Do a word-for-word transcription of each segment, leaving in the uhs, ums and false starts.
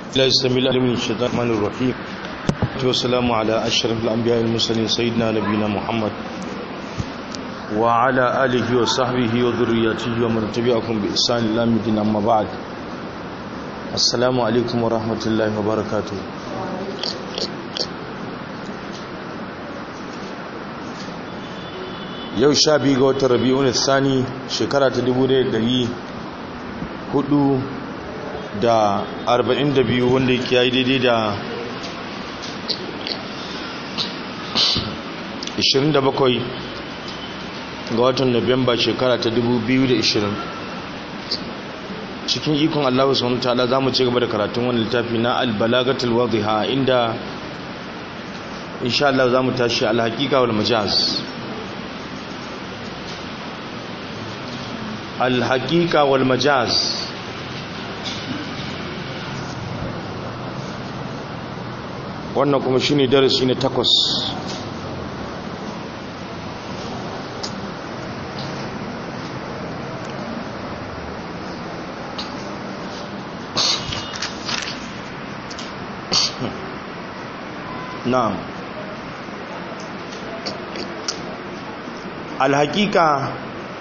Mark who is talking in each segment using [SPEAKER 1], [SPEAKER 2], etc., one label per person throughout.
[SPEAKER 1] لا يستمع من الشيطان الرحيم. والسلام على أشرف الأنبياء المرسلين سيدنا نبينا محمد وعلى آله وصحبه وذريته ومن تبعهم بإحسان إلى يوم الدين. أما بعد، السلام عليكم ورحمة الله وبركاته. yau sha biyu ga watan rabi'un thani shekara ta dubu ɗaya da ɗari hudu da arba'in da biyu, wanda yake yayi daidai da ashirin da bakwai ga watan Nuwamba shekara ta dubu biyu da ashirin. Cikin ikon Allah subhanahu wataala zamu ci gaba da karatun wannan littafi na al-balagatul wadhiha, inda insha Allah zamu tashi al-haqiqa wal majaz. al-haqiqa wal majaz wannan kuma shine darasi na takwas. na'am, al-haqiqa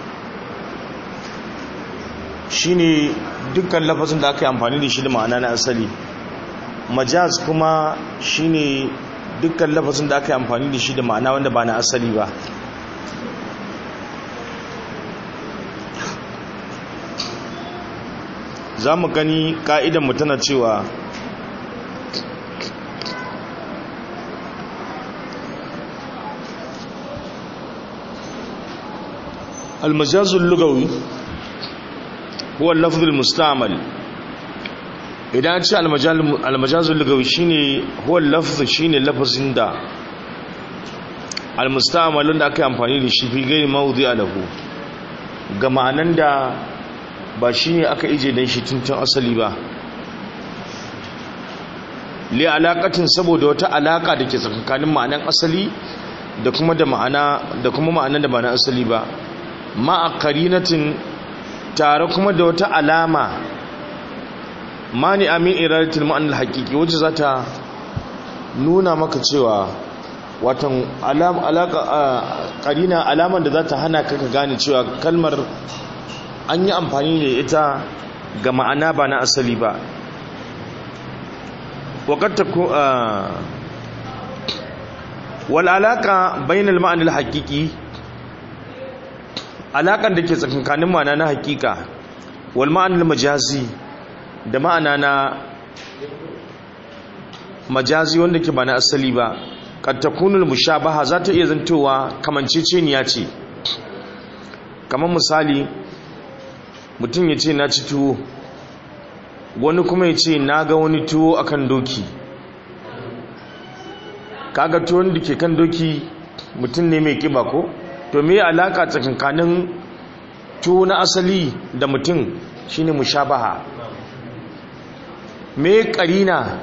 [SPEAKER 1] shine dukkan lafazin da aka yi amfani da shi da ma'ana na asali. Majaz kuma shine dukkan lafazin da aka yi amfani da shi da ma'ana wanda ba na asali ba. Za mu gani ka'idan mu tana cewa al-majazul lugawi huwa al-lafz al-musta'mal. idan ce al-majazul lugawi shine huwa al-lafz, shine lafazin da al-musta'mal wanda aka yi amfani da shi fi gairi mawdi'a lahu, ga ma'anan da ba shine aka ije dan shi tuntun asali ba, li alaqatin, saboda wata alaka da ke tsakanin ma'anan asali da kuma da ma'ana da kuma ma'anan da ba na asali ba, ma'a qarinatin, tare kuma da wata alama mani amin iradatul ma'anil haqiqi, wacce za ta nuna maka cewa watan alam alaka qarina, alaman da za ta hana ka ka gane cewa kalmar an yi amfani da ita ga ma'ana ba na asali ba. waqad taku wal alaka bainal ma'anil haqiqi, alaƙar da ke tsakankanin ma'ana na hakika wal ma'anar majazi, da ma'ana na majazi wanda ke ba na asali ba, kad takunul mushabaha, za ta iya zantowa kamanceceniya ce. kamar misali, mutum ya ce na ci tuwo, wani kuma ya ce na ga wani tuwo akan doki. kaga tuwon da ke kan doki mutum ne mai kiba ko? to me alaka tsakankanin tuwo na asali da mutum? shine mushabaha. me karina?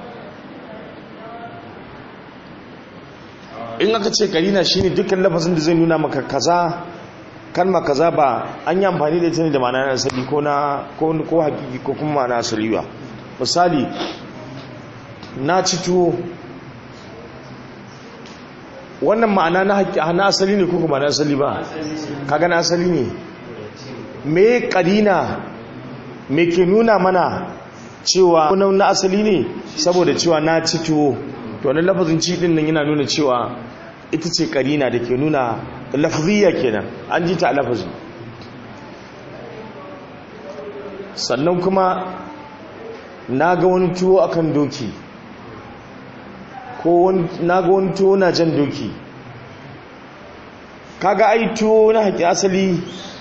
[SPEAKER 1] in aka ce karina shine dukkan lafazin da zai nuna maka kaza, kalma kaza ba an yi amfani da ita ne da ma'ana na asali ko na ko ko hakiki ko kuma ma'ana asali ba. misali, na ci tuwo, wannan ma'ana na haƙƙi na asali ne ko kuma na asali ba? kaga na asali ne. me ƙarina, me ke nuna mana cewa na asali ne? saboda cewa na ci tuwo, to wannan lafazin ci din nan yana nuna cewa ita ce ƙarina da ke nuna lafziya kenan, an ji ta a lafazi. sannan kuma na ga wani tuwo akan doki, ko na ga wani tuwo na jan doki. kaga ai tuwo na haƙi asali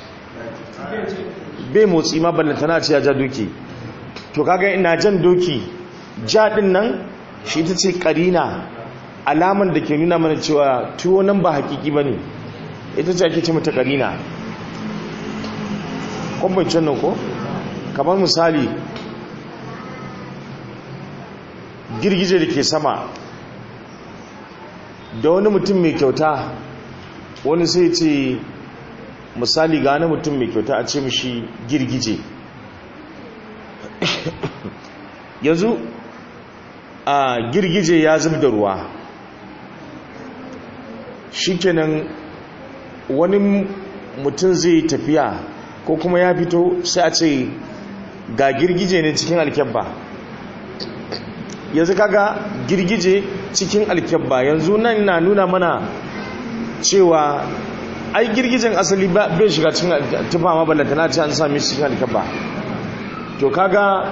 [SPEAKER 1] bai motsi ma ballanta na ce ya ja doki. to kaga ina jan doki, ja din nan shi ta ce ƙarina, alaman da ke nuna mana cewa tuwo nan ba haƙiƙi ba ne, ita ce ake ce mata ƙarina. kwambancin nan ko? kamar misali, girgije da ke sama da wani mutum mai kyauta, wani sai ce misali ga wani mutum mai kyauta a ce mishi girgije, yanzu a girgije ya zub da ruwa shikenan wani mutum zai tafiya ko kuma ya fito sai a ce ga girgije ne cikin alkyabba yanzu kaga girgije cikin alkyabba yanzu nan na nuna mana cewa ai girgijen asali bai shiga cikin tufa ma ballanta na ce an sami cikin alkyabba to kaga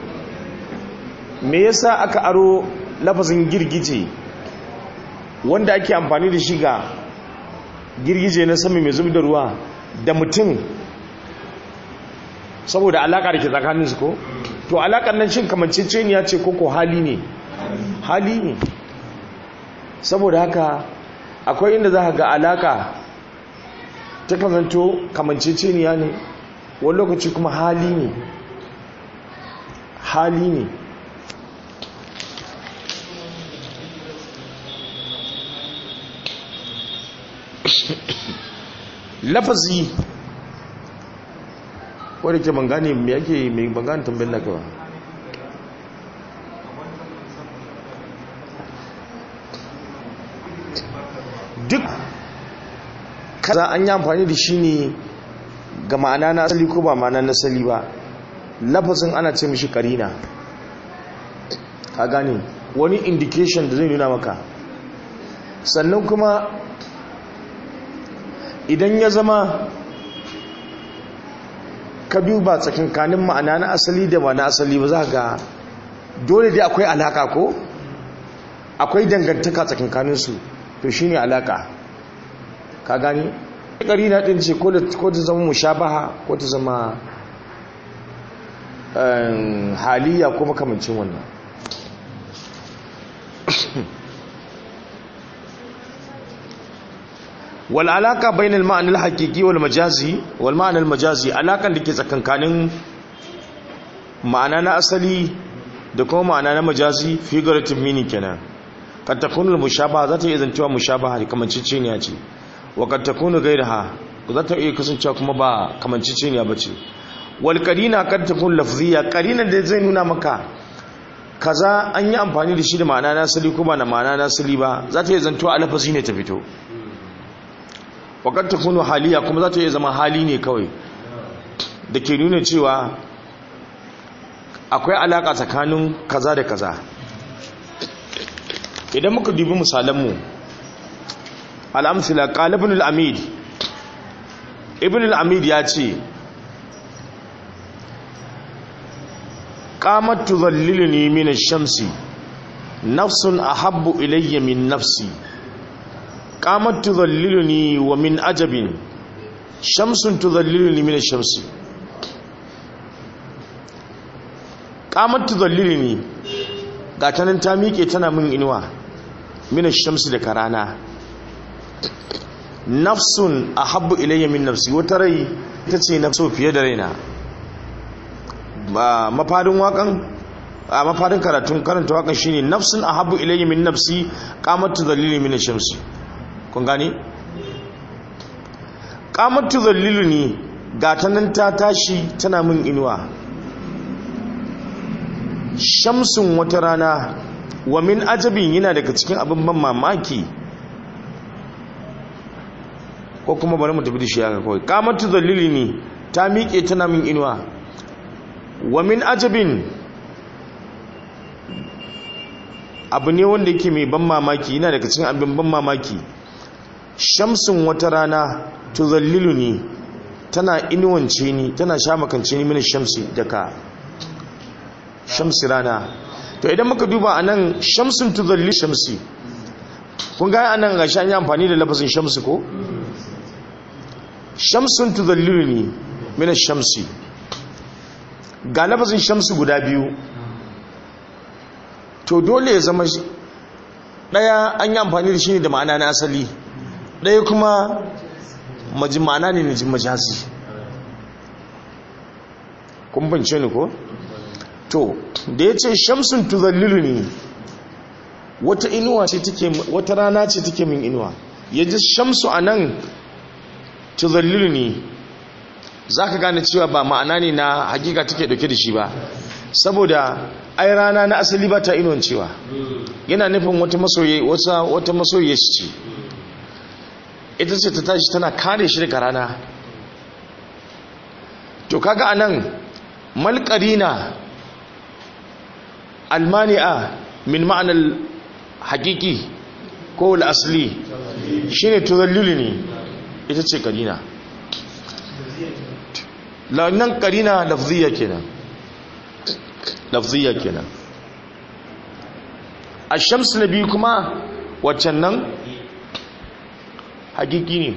[SPEAKER 1] me yasa aka aro lafazin girgije wanda ake amfani da shi ga girgije na sami mai zubi da ruwa da mutum saboda alaƙa da ke tsakaninsu ko to alaƙar nan shin kamanceceniya ce ko ko hali ne hali ne saboda haka akwai inda za ka ga alaƙa ta kamanto kamanceceniya ne wani lokaci kuma hali ne hali ne lafazi wadda ke ban gane mai yake mai ban gane tambayin naka ba duk kaza an yi amfani da shi ne ga ma'ana na asali ko ba ma'ana na asali ba lafazin ana ce mishi karina ka gane wani indication da zai nuna maka sannan kuma idan ya zama ka duba tsakankanin ma'ana na asali da ma'ana asali ba za ga dole dai akwai alaka ko akwai dangantaka tsakankaninsu to shi ne alaka ka gani ƙarina ɗin ce ko ta zama mushabaha ko ta zama haliya ko makamancin wannan wal alaka bainal ma'anil haqiqi wal majazi wal ma'anil majazi alakan dake tsakankanin ma'ana na asali da kuma ma'ana na majazi figurative meaning kenan kad takunu al mushabaha zata iya zancewa mushabaha kamanceceniya ce wa kad takunu ghayraha zata iya kasancewa kuma ba kamanceceniya bace wal qarina kad takunu lafziya qarinan da zai nuna maka kaza an yi amfani da shi da ma'ana na asali ko ba na ma'ana na asali ba zata iya zancewa alafazi ne ta fito wakar ta kunu haliya kuma za ta iya zama hali ne kawai da ke nuna cewa akwai alaƙa tsakanin kaza da kaza idan muka dubi misalanmu al'amsila ƙala ibn al'amid ibn al'amid ya ce ƙamar tuzallilini min shamsi nafsun ahabbu ilayya min nafsi qamat tudhalliluni wa min ajabin shamsun tudhalliluni min ash-shamsi qamat tudhalliluni gatanan ta miƙe tana min inuwa min ash-shamsi da karana nafsun ahabbu ilayya min nafsi wata rai tace na so fiye da raina ba mafadin wakan a mafadin karatun karanta wakan shine nafsun ahabbu ilayya min nafsi qamat tudhalliluni min ash-shamsi kun gani qamat tudhalliluni gatanan ta tashi tana min inuwa shamsun wata rana wa min ajabin yana daga cikin abin ban mamaki ko kuma bari mu tafi da shi haka kawai qamat tudhalliluni ta miƙe tana min inuwa wa min ajabin abu ne wanda yake mai ban mamaki yana daga cikin abin ban mamaki shamsun wata rana tuzalliluni tana inuwance ni tana shamakance ni mini shamsi daga shamsi rana to idan muka duba anan shamsun tuzalli shamsi kun ga anan gashi an yi amfani da lafazin shamsi ko shamsun tuzalliluni mini shamsi ga lafazin shamsi guda biyu to dole ya zama daya an yi amfani da shi ne da ma'ana na asali ɗaya kuma ma'ana ne na majazi kun bance ni ko? to da ya ce shamsun tuzallilu ne wata inuwa ce take wata rana ce take min inuwa ya ji shamsu a nan tuzallilu ne za ka gane cewa ba ma'ana ne na hakika take dauke da shi ba saboda ai rana na asali ba ta inuwancewa yana nufin wata masoyi wata wata masoyi ce ita ce ta tashi tana kare shi daga rana to kaga anan mal qarina almani'a min ma'anar haqiqi ko al-asli shine tuzalliluni ita ce qarina la nan qarina lafziya kenan lafziya kenan ash-shams nabi kuma waccan nan hakiki ne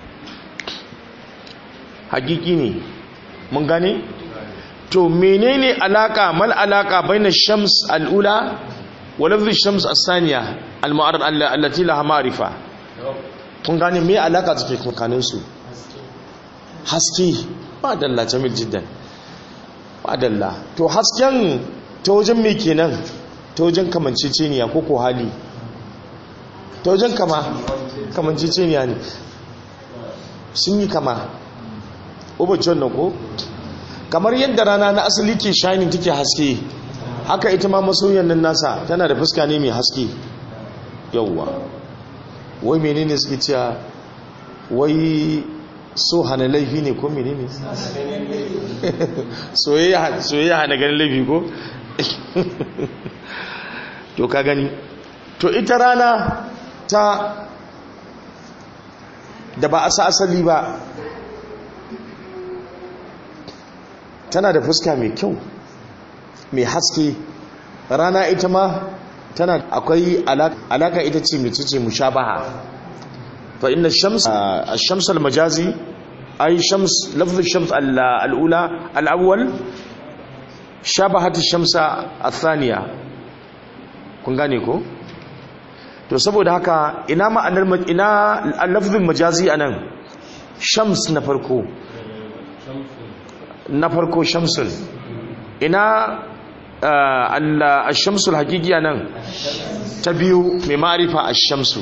[SPEAKER 1] hakiki ne mun gane to menene alaka mal alaka baina shams al-ula wa lafzi shams as-saniya al-mu'arrad allati laha ma'rifa kun gane me alaka take tsakanin su haske ba dalla jamil jiddan ba dalla to hasken ta wajen me kenan ta wajen kamanceceniya ko ko hali ta wajen kama kamanceceniya ne sun yi kama ubacin nan ko kamar yadda rana na asali ke shining take haske haka ita ma masoyan nan nasa tana da fuska ne mai haske yawwa wai menene suke cewa wai so hana laifi ne ko menene soyayya soyayya hana ganin laifi ko to ka gani to ita rana ta da ba a sa asali ba tana da fuska mai kyau mai haske rana ita ma tana akwai alaka ita ce mai ce mushabaha fa inna shams ash-shams al-majazi ay shams lafz ash-shams al-ula al-awwal shabahat ash-shams ath-thaniya kun gane ko to saboda haka ina ma'anar ina al-lafzul majazi anan shams na farko na farko shamsul ina al-shamsul haqiqiya nan ta biyu mai ma'rifa ash-shamsu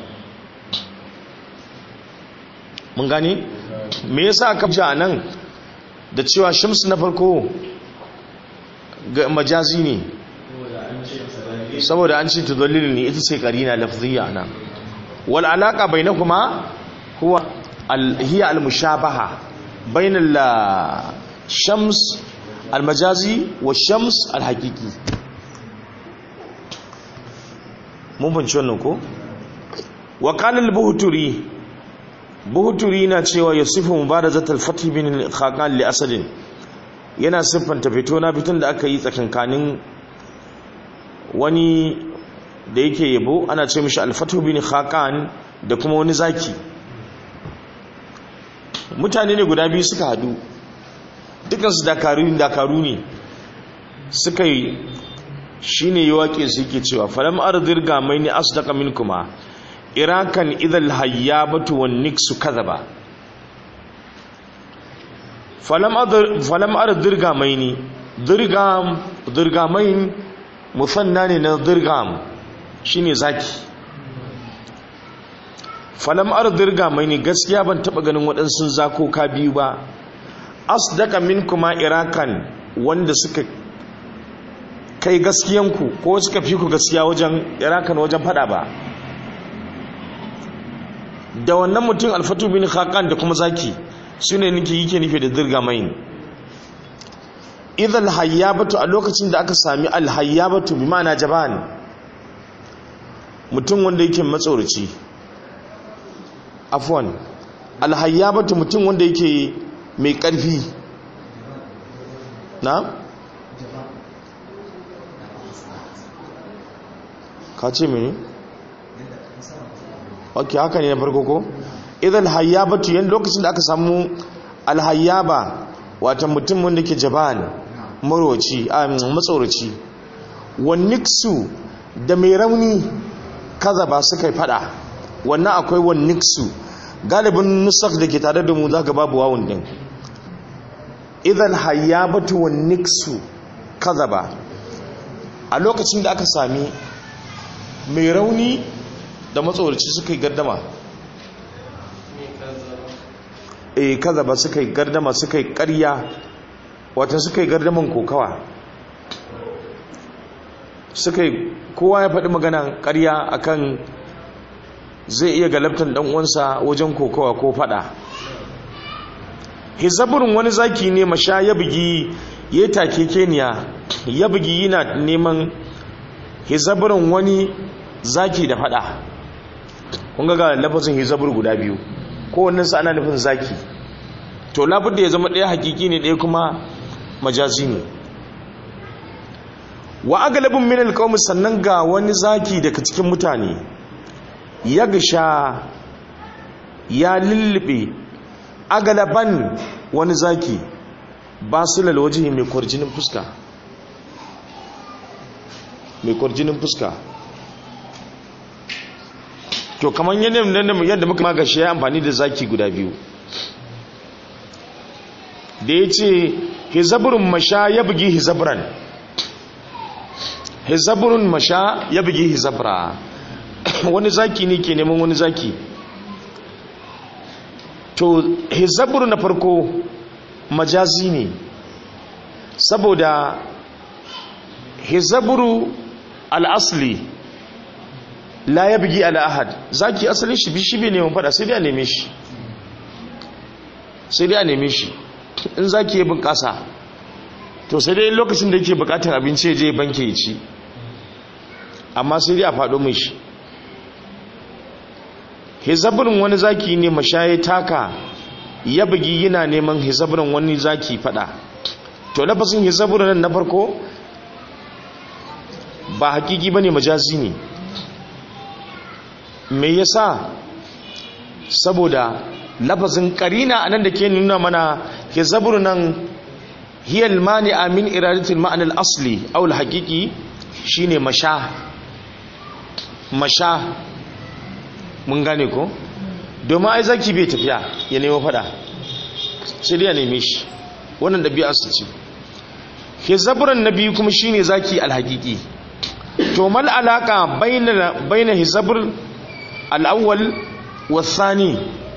[SPEAKER 1] mun gani me yasa aka ja nan da cewa shamsu na farko ga majazi ne saboda an ce tudallil ne ita ce qarina lafziyya nan wal alaqa bainakuma huwa hiya al-mushabaha bainal shams almajazi wa shams alhaqiqi mun banci wannan ko wa qala al-buhturi buhturi na cewa yasifu mubarazat al-fath bin khaqan li asad yana siffanta fito na fiton da aka yi tsakankanin wani da yake yabo ana ce mishi al-fath bin khaqan da kuma wani zaki mutane ne guda biyu suka hadu dukansu dakaru dakaru ne suka yi shi ne yi waƙe su yake cewa falam ardir ga mai ni asdaka minkuma irakan idal hayyabatu wan niksu kadhaba falam ardir falam ardir ga mai ni dirgam dirgamain musanna ne na dirgam shine zaki falam ardir ga mai ni gaskiya ban taba ganin waɗansu zakoka biyu ba asdaka minkuma irakan wanda suka kai gaskiyanku ko suka fi ku gaskiya wajen irakan wajen fada ba da wannan mutum alfatu bin khaqan da kuma zaki sune nake yake nufi da dirgamain idhal hayyabatu a lokacin da aka sami alhayyabatu bi ma'ana jaban mutum wanda yake matsoraci afwan alhayyabatu mutum wanda yake mai ƙarfi na? ka ce mini? ok haka ne na farko ko? idan hayyabatu yan lokacin da aka samu alhayyaba wata mutum wanda ke jaban maroci a matsoraci wanniksu da mai rauni kaza ba su kai fada wannan akwai wanniksu galibin nusaf da ke tare da mu za ka babu wawun din idan hayyabatu wan niksu kadhaba a lokacin da aka sami mai rauni da matsoraci suka yi gardama eh kadhaba suka yi gardama suka yi ƙarya wata suka yi gardaman kokawa suka kowa ya faɗi maganan ƙarya akan zai iya galabtan dan uwansa wajen kokawa ko faɗa. Hizabrun wani zaki ne masha ya bugi ya take keniya ya bugi yana neman hizabrun wani zaki da faɗa. kun ga lafazin hizabur guda biyu kowannen sa ana nufin zaki, to labudda ya zama ɗaya hakiki ne ɗaya kuma majazi ne. Wa agalabin min alqawm sannan ga wani zaki daga cikin mutane ya gisha ya lullube agalaban wani zaki basilal wajhi mai kwarjinin fuska mai kwarjinin fuska to kamar yadda muka magashi ya amfani da zaki guda biyu da ya ce hizabrun masha ya bugi hizabran, hizabrun masha ya bugi hizabra wani zaki ne ke neman wani zaki. To hizabru na farko majazi ne saboda hizabru al'asli la ya bugi al'ahad, zaki asalin shi bi shi bai neman fada sai dai a neme shi sai dai a neme shi in zaki ya bunƙasa to sai dai lokacin da yake buƙatar abinci ya je banke ya ci, amma sai dai a faɗo mai shi. hizabrun wani zaki ne mashaye taka ya bugi yana neman hizabrun wani zaki fada. To lafazin hizabrun nan na farko ba hakiki bane majazi ne. Me yasa? Saboda lafazin qarina anan da ke nuna mana hizabrun nan hiya al-mani'a min iradati al-ma'na al-asli aw al-haqiqi shine masha masha mun gane ko domin ai zaki bai tafiya ya nemo fada sai dai ya neme shi, wannan dabi'a su ce. hizabran nabi kuma shine zaki alhaqiqi. to mal alaka baina baina hizabr al-awwal wa thani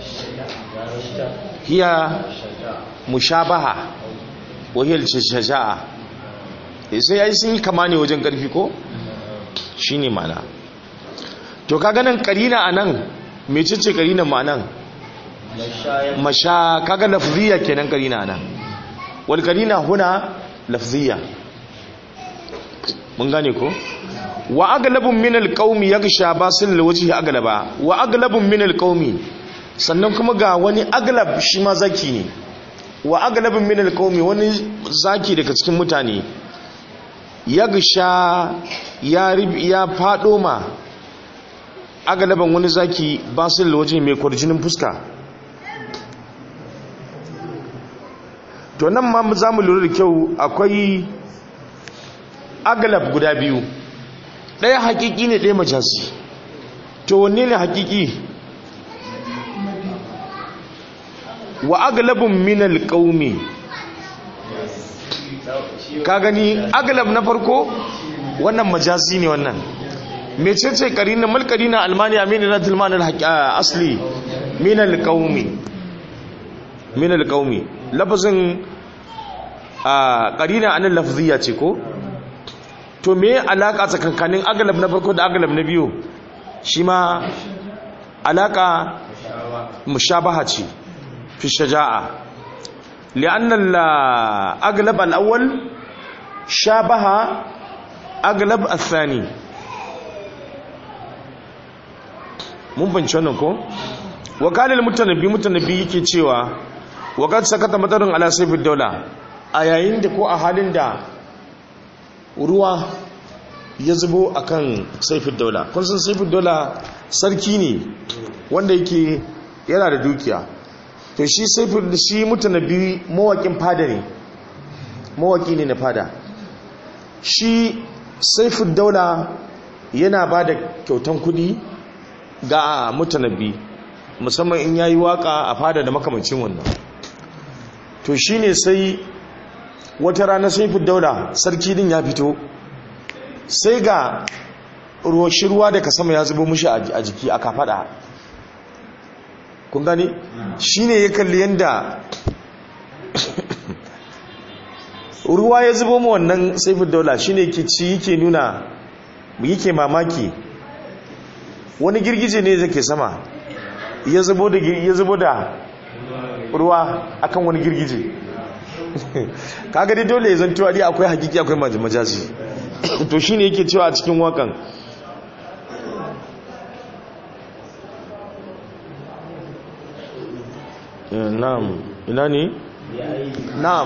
[SPEAKER 1] hiya mushabaha wa hiya al-shaja'a, sai ai sun kama ne wajen karfi ko shine mana. To kaga nan karina anan mecece karina ma nan masha, kaga lafziya kenan karina anan, wal karina huna lafziya mun gane ko. wa aglabun min alqaumi yaghsha basil wajhi aglaba, wa aglabun min alqaumi sannan kuma ga wani aglab shi ma zaki ne. wa aglabun min alqaumi wani zaki daga cikin mutane yaghsha ya ya fado ma agalaban wani zaki basil waje mai kwarjinin fuska. To nan ma za mu lura da kyau akwai agalab guda biyu, ɗaya hakiki ne ɗaya majazi. To wanne ne hakiki? wa agalabun minal qaumi, ka gani agalab na farko wannan majazi ne. wannan mecece karina mal karina almani amina na tilman al-asli min al-qaumi min al-qaumi lafazin karina anan lafziya ce ko. to me alaka tsakankanin aglab na farko da aglab na biyu? shi ma alaka mushabaha ce fi shaja'a, li'anna al-aglab al-awwal shabaha aglab al-thani. mun banci wannan ko. wakalil mutanabbi mutanabbi yake cewa waqad sakata matarun ala sayfid dawla, a yayin da ko a halin da ruwa ya zubo akan sayfid dawla. kun san sayfid dawla sarki ne wanda yake yana da dukiya. to shi sayfid shi mutanabbi mawakin fada ne, mawaki ne na fada. shi sayfid dawla yana bada kyautan kudi ga mutanabbi, musamman in yayi waka a fada da makamancin wannan. to shine sai wata rana Saifud Daula sarki din ya fito, sai ga roshi ruwa daga sama ya zubo mushi a jiki aka fada. kun gani shine ya kalli yanda ruwa ya zubo mu wannan Saifud Daula, shine yake ci yake nuna yake mamaki wani girgije ne zake sama ya zubo da ya zubo da ruwa akan wani girgije kaga dai dole ya zanto dai akwai hakiki akwai majazi to shine yake cewa a cikin wakan na'am ina ne na'am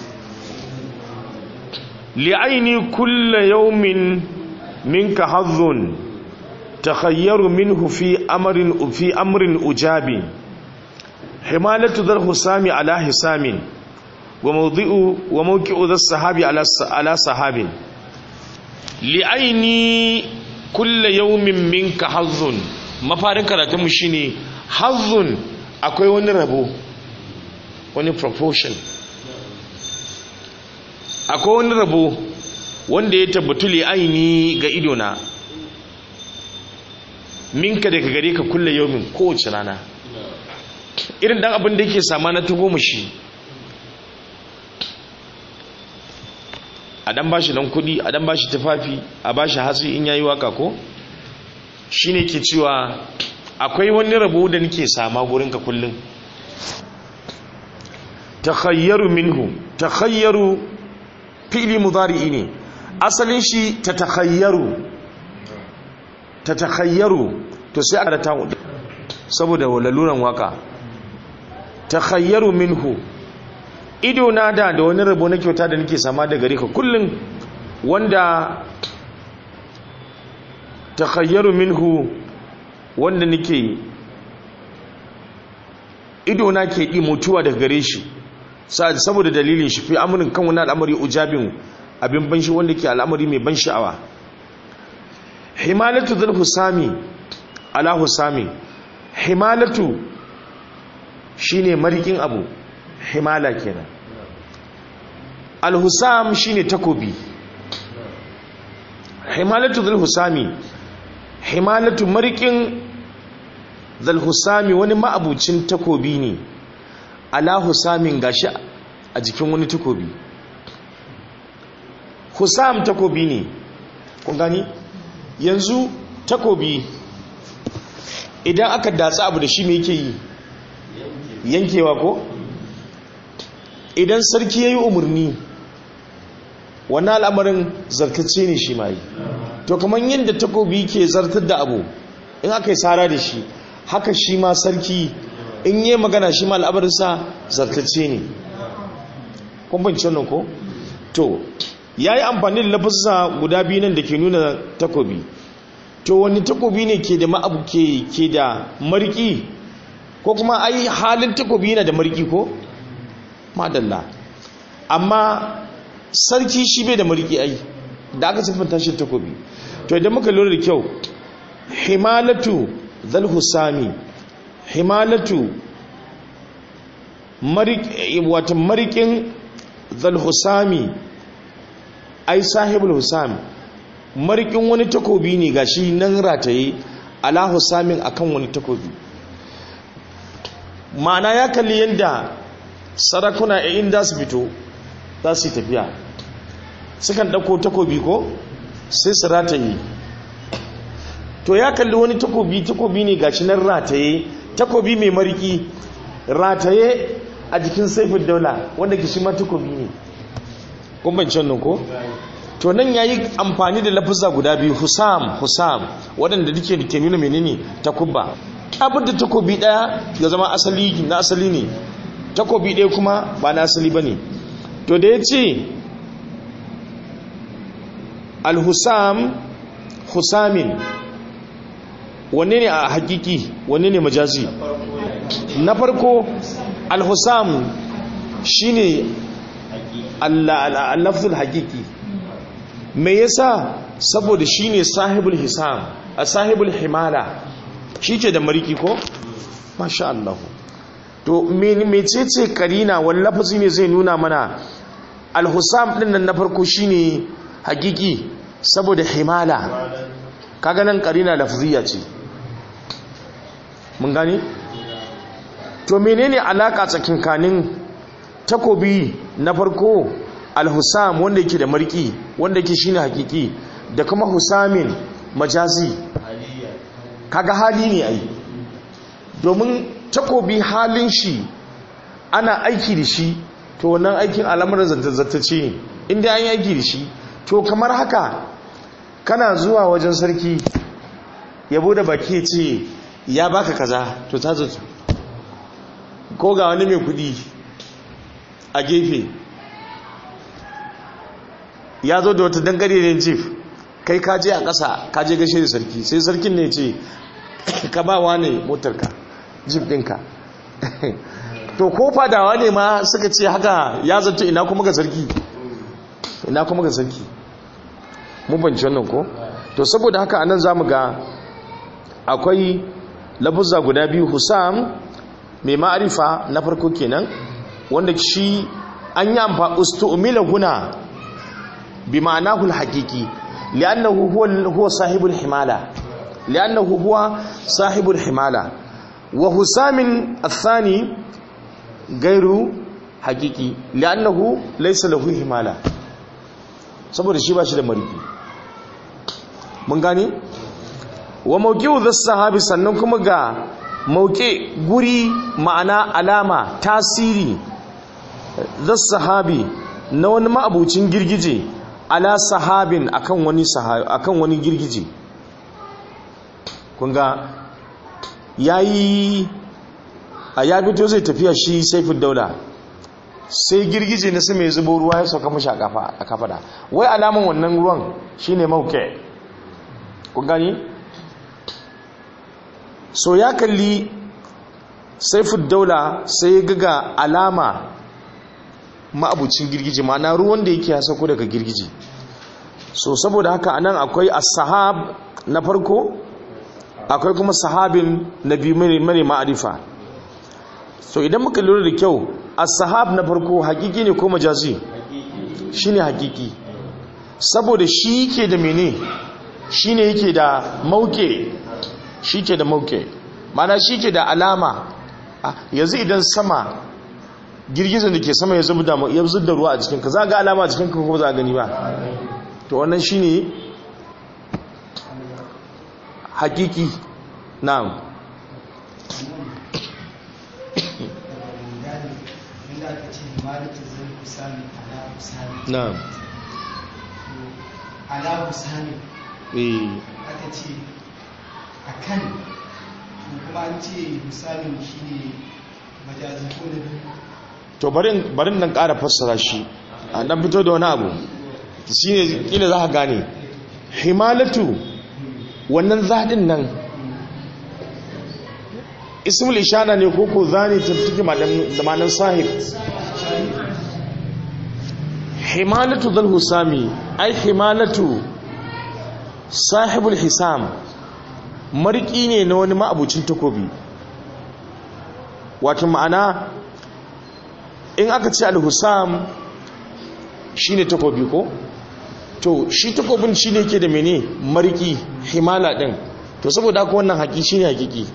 [SPEAKER 1] li'aini kullu yawmin minka hazzun takhayyaru minhu fi amrin fi amrin ujabi himalatu dhal husami ala hisamin wa mawdi'u wa mawqi'u dhas sahabi ala ala sahabin li'aini kullu yawmin minka hazzun mafarin karatun mu shine hazzun akwai wani rabo wani proportion akwai wani rabo wanda ya tabbatu li'aini ga idona minka daga gare ka kulle yaumin kowace rana irin dan abin da yake sama na ta goma shi a dan bashi dan kudi a dan bashi tufafi a bashi hatsi in yayi waka ko shine ke cewa akwai wani rabo da nake sama gurin ka kullun takhayyaru minhu takhayyaru fi'li mudari'i ne asalin shi tatakhayyaru tatakhayyaru to sai a rata saboda laluran waka takhayyaru minhu ido na da da wani rabo na kyauta da nake sama da gare ka kullun wanda takhayyaru minhu wanda nake ido na ke di mutuwa daga gare shi saboda dalilin shi fi amurin kan wani al'amari ujabin abin ban shi wanda ke al'amari mai ban sha'awa himalatu dhul husami ala husami himalatu shine marikin abu himala kenan al-husam shine takobi himalatu dhul husami himalatu marikin dhul husami wani ma'abucin takobi ne ala husamin gashi a jikin wani takobi husam takobi ne kun gani yanzu takobi idan aka datsa abu da shi me yake yi yankewa ko idan sarki yayi umarni wannan al'amarin zartacce ne shi mai to kaman yanda takobi ke zartar da abu in aka yi sara da shi haka shi ma sarki in yi magana shi ma al'abarinsa zartacce ne kumbanci wannan ko to ya yi amfani da lafasa guda biyu nan da ke nuna takobi to wani takobi ne ke da ma'abu ke da mariki ko kuma ai halin takobi yana da mariki ko madalla amma sarki shi bai da mariki ai da aka siffanta shi takobi to idan muka lura da kyau himalatu zal husami himalatu wata marikin zalhusami ai sahibul husam marikin wani takobi ne gashi nan rataye ala husamin akan wani takobi ma'ana ya kalli yadda sarakuna a inda su fito za su yi tafiya sukan ɗauko takobi ko sai su rataye to ya kalli wani takobi takobi ne gashi nan rataye takobi mai mariki rataye a jikin saifin daula wanda ke shi ma takobi ne kumbancin nan ko to nan ya yi amfani da lafisa guda biyu husam husam waɗanda duke da ke nuna menene takubba abin da takobi ɗaya ya zama asali na asali ne takobi ɗaya kuma ba na asali ba ne to da ya ce al-husam husamin wanne ne a hakiki wanne ne majazi na farko al-husam shine al-lafzul hakiki me yasa saboda shine sahibul hisam a sahibul himala shike da mariki ko masha Allah to mecece karina wani lafazi ne zai nuna mana al-husam din nan na farko shine hakiki saboda himala kaga nan karina lafziya ce mun gane to menene alaka tsakinkanin takobi na farko al-husam wanda yake da marki wanda yake shine hakiki da kuma husamin majazi. Kaga hali ne ai, domin takobi halin shi ana aiki da shi, to wannan aikin al'amuran zantace ne inda an yi aiki da shi. To kamar haka kana zuwa wajen sarki ya bude baki ce ya baka kaza, to ta zato. Ko ga wani mai kudi a gefe ya zo da wata dangare ne jif, kai kaje a ƙasa kaje gashe da sarki, sai sarkin ne ce ka ba wa ne motarka jif ɗinka. To ko fadawa ne ma suka ce haka ya zato, ina kuma ga sarki, ina kuma ga sarki. Mun banci wannan ko? To saboda haka anan zamu ga akwai lafuzza guda biyu, husam mai ma'arifa na farko kenan, wanda shi an yi amfa ustu'mila huna bi ma'anahu al-haqiqi li'annahu huwa huwa sahibul himala li'annahu huwa sahibul himala wa husamin athani gairu haqiqi li'annahu laysa lahu himala, saboda shi ba shi da mariki. Mun gani? Wa mawqi'u dhas sahabi, sannan kuma ga mauke guri ma'ana alama tasiri dhas sahabi na wani ma'abucin girgije ala sahabin akan wani sahabi akan wani girgije. Kun ga yayi a ya fito zai tafiya shi Saifud Daula, sai girgije na sama ya zubo ruwa ya sauka mashi a kafa a kafada, wai alaman wannan ruwan shine mauke. Kun gani? So ya kalli Saifud Daula sai ya ga alama ma'abucin girgije, ma'ana ruwan da yake ya sauko daga girgije. So saboda haka anan akwai as-sahab na farko, akwai kuma sahabin na biyu mai ma'arifa. So idan muka lura da kyau, as-sahab na farko hakiki ne ko majazi? Shine hakiki, saboda shi yake da mene, shine yake da mauke, shi ke da mauke, mana shi ke da alama. Yanzu idan sama girgizan da ke sama ya zub da ruwa a cikinka, za ga alama a cikinka ko za a gani ba? To wannan shi ne hakiki. Na'am. Na'am.
[SPEAKER 2] Ala husani
[SPEAKER 1] eh
[SPEAKER 2] aka ce akan, kuma an ce husani shine majazi ko na biyu.
[SPEAKER 1] To barin barin nan ƙara fassara shi a dan fito da wani abu shine kila za ka gane. Himalatu wannan zadin nan ismul ishana ne ko ko zani taftiki da malan sahib. Himalatu dhal husami ai himalatu sahibul hisam, mariki ne na wani ma'abucin takobi. Wato ma'ana in aka ce al-husam shine takobi ko, to shi takobin shine yake da mene mariki, himala din. To saboda haka wannan haƙi shine haƙiƙi,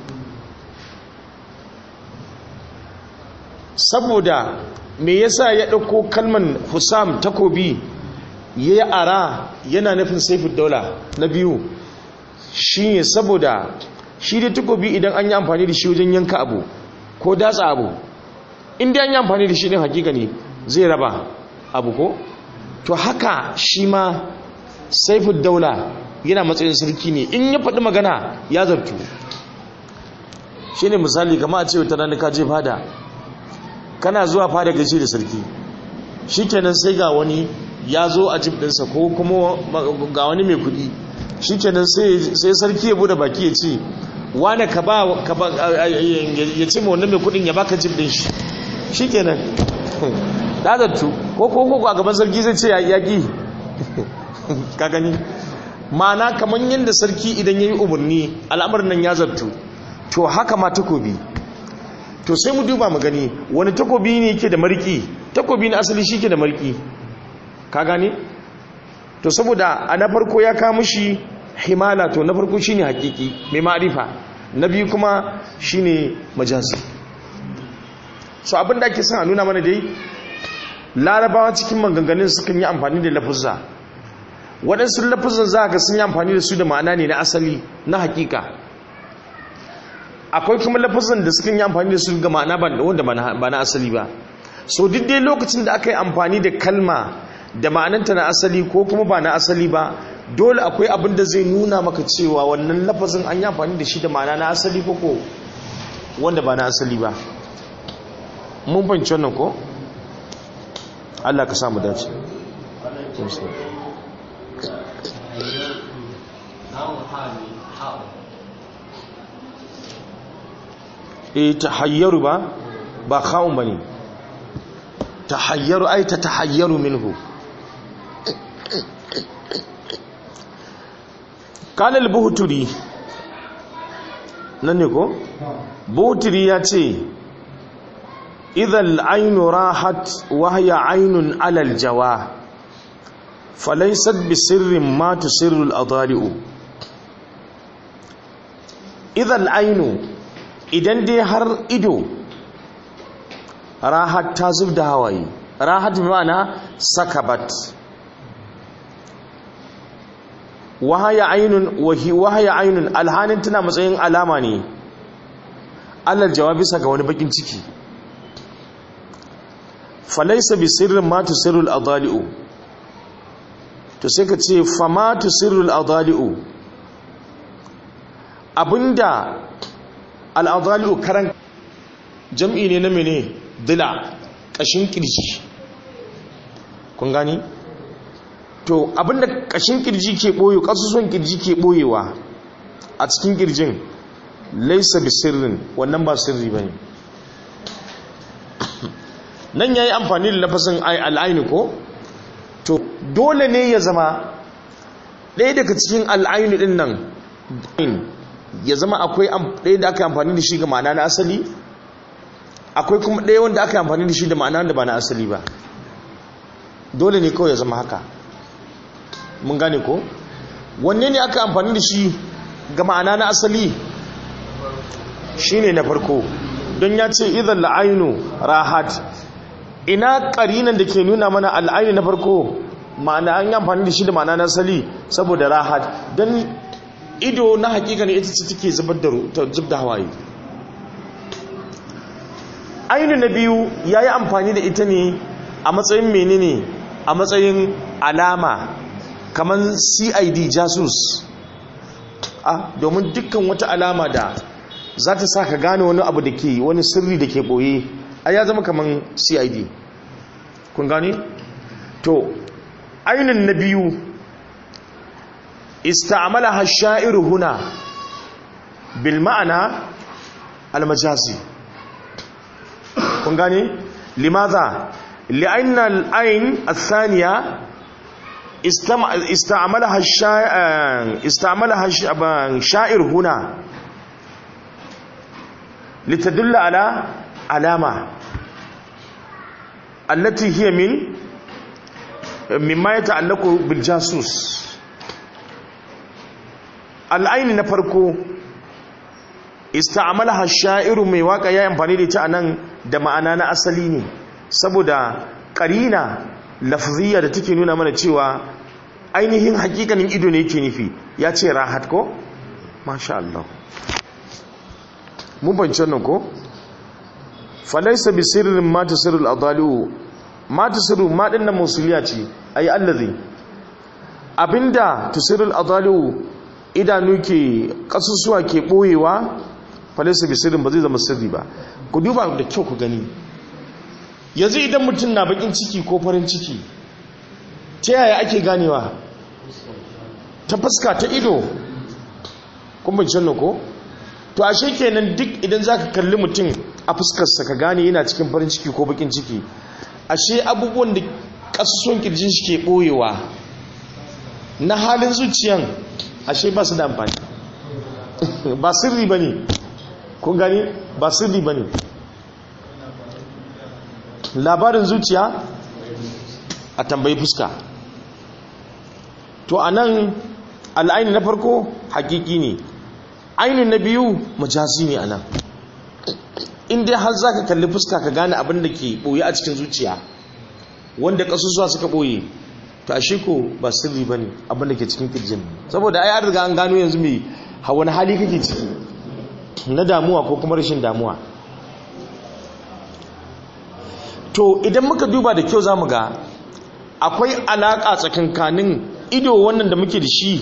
[SPEAKER 1] saboda me yasa ya dauko kalman husam takobi yayi ara yana nufin Saifud Daula na biyu, shine saboda shi da takobi idan an yi amfani da shi wajen yanka abu ko datsa abu, inda an yi amfani da shi din hakika ne zai raba abu ko. To haka shi ma Saifud Daula yana matsayin sarki ne, in ya faɗi magana ya zartu. Shine misali kama a ce wata rana ka je fada, kana zuwa fada gaishe da sarki, shikenan sai ga wani ya zo a jib ɗinsa ko kuma ga wani mai kuɗi, shikenan sai sarki ya bude baki ya ce wane ka ba ya ce ma wannan mai kuɗin ya baka jib ɗin shi, shikenan da zartu. ko ko ko a gaban sarki zai ce ya yaƙi ka gani, ma'ana kamar yadda sarki idan ya yi umarni al'amarin nan ya zartu, to haka ma takobi. To sai mu duba mu gani wani takobi ne yake da mariki. Takobi na asali shi ke da mariki, ka gani. To saboda a na farko ya kawo shi himala, to na farko shine hakiki mai ma'arifa, na biyu kuma shine majazi. So abin da ake son a nuna mana dai, larabawa cikin maganganun sukan yi amfani da lafuzza waɗansu lafazan za ka sun yi amfani da su da ma'ana ne na asali na hakika akwai kuma lafazan da suka yi amfani da su ga ma'ana wanda ba na asali ba so duk dai lokacin da aka yi amfani da kalma da ma'ananta na asali ko kuma ba na asali ba dole akwai abin da zai nuna maka cewa wannan lafazin an yi amfani da shi da ma'ana na asali ko ko wanda ba na asali ba mun fahimci wannan ko Allah ka samu dace e tahayyaru ba ba kha'un bane tahayyaru ay tatahayyaru minhu kana al-buhturi nan ne ko buhturi ya ce idha al-aynu rahat wa hiya aynun ala al-jawa falaysat bi sirrin ma tusirru al-adali'u idha al-aynu idan dai har ido rahat ta zub da hawaye rahat bi ma'ana sakabat wahaya ainun wahi wahaya ainun alhanin tana matsayin alama ne alal jawabi saka wani bakin ciki falaysa bi sirrin ma tusirrul adali'u to sai ka ce fa ma tusirrul adali'u abinda al adali'u karan jam'i ne na mene dila kashin kirji kun gani to abinda kashin kirji ke boyo kasusuwan kirji ke boyewa a cikin kirjin laysa bi sirrin wannan ba sirri bane nan yayi amfani da lafazin al-ayn ko to dole ne ya zama ɗaya daga cikin al-ayn din nan ya zama akwai ɗaya da aka amfani da shi ga ma'ana na asali akwai kuma ɗaya wanda aka amfani da shi da ma'ana da ba na asali ba dole ne kawai ya zama haka mun gane ko wanne ne aka amfani da shi ga ma'ana na asali shine na farko don ya ce idan la'ainu rahat ina ƙarinan da ke nuna mana al'ainu na farko ma'ana an yi amfani da shi da ma'ana na asali saboda rahat don ido na hakika ne ita ce take zubar da hawaye ainu na biyu ya yi amfani da ita ne a matsayin menene a matsayin alama kamar C I D jasus ah domin dukkan wata alama da za ta sa ka gane wani abu da ke wani sirri da ke boye a ya zama kamar C I D kun gane to ainihin na biyu ista'amala hasha'iru huna bil ma'ana al-majazi kun gane limaza li'anna al-ayn ath-thaniya استعملها الشاعر استعملها الشاعر هنا لتدل على علامة التي هي من مما يتعلق بالجاسوس العين نفرقو استعملها الشاعر mai waka yayin amfani da ita anan da ma'ana na asali ne saboda qarina lafziya da take nuna mana cewa ainihin hakikanin ido ne yake nufi ya ce rahat ko masha Allah mun bance nan ko falaysa bi sirrin ma tasirrul adaliu ma tasirru ma dinnan musuliya ce ayi allazi abinda tasirrul adaliu idanu ke kasusuwa ke boyewa falaysa bi sirrin ba zai zama sirri ba ku duba da kyau ku gani yanzu idan mutum na bakin ciki ko farin ciki ta yaya ake ganewa ta fuska ta ido kuma janna ko to ashe kenan duk idan zaka kalli mutum a fuskarsa ka gane yana cikin farin ciki ko bakin ciki ashe abubuwan da kasusuwan kirjin shi ke boyewa na halin zuciyan ashe ba su da amfani ba sirri bane kun gani ba sirri bane labarin zuciya a tambayi fuska to anan al'aini na farko hakiki ne ainin na biyu majazi ne anan inda har za ka kalli fuska ka gane abin da ke ɓoye a cikin zuciya wanda ƙasusuwa suka ɓoye to ashe ko ba sirri bane abin da ke cikin kirjin saboda ai an riga an gano yanzu me wani hali kake ciki na damuwa ko kuma rashin damuwa. To idan muka duba da kyau zamu ga akwai alaka tsakankanin ido wannan da muke da shi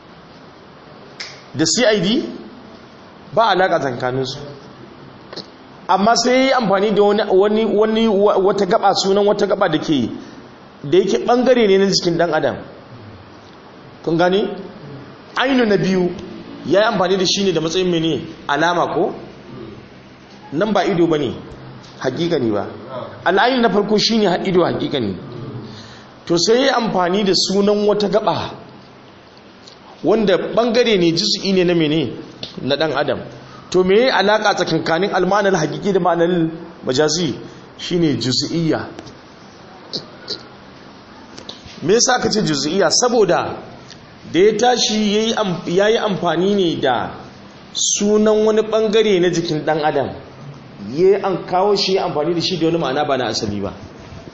[SPEAKER 1] da C I D ba alaka tsakaninsu, amma sai yi amfani da wani wani wata gaba sunan wata gaba da ke da yake bangare ne na jikin dan adam. Kun gani ainu na biyu ya yi amfani da shi ne da matsayin mene alama ko nan ba ido ba ne hakikani ba, al'ayin na farko shi ne ido hakikani. To sai yi amfani da sunan wata gaba wanda bangare ne jisu'i ne na mene na dan adam. To me yi alaka tsakankanin almanar hakiki da ma'anar majazi shine juz'iyya. Me yasa aka ce juz'iyya? Saboda da ya tashi yayi amfani ne da sunan wani bangare na jikin dan adam, yayi an kawo shi amfani da shi da wani ma'ana ba na asali ba.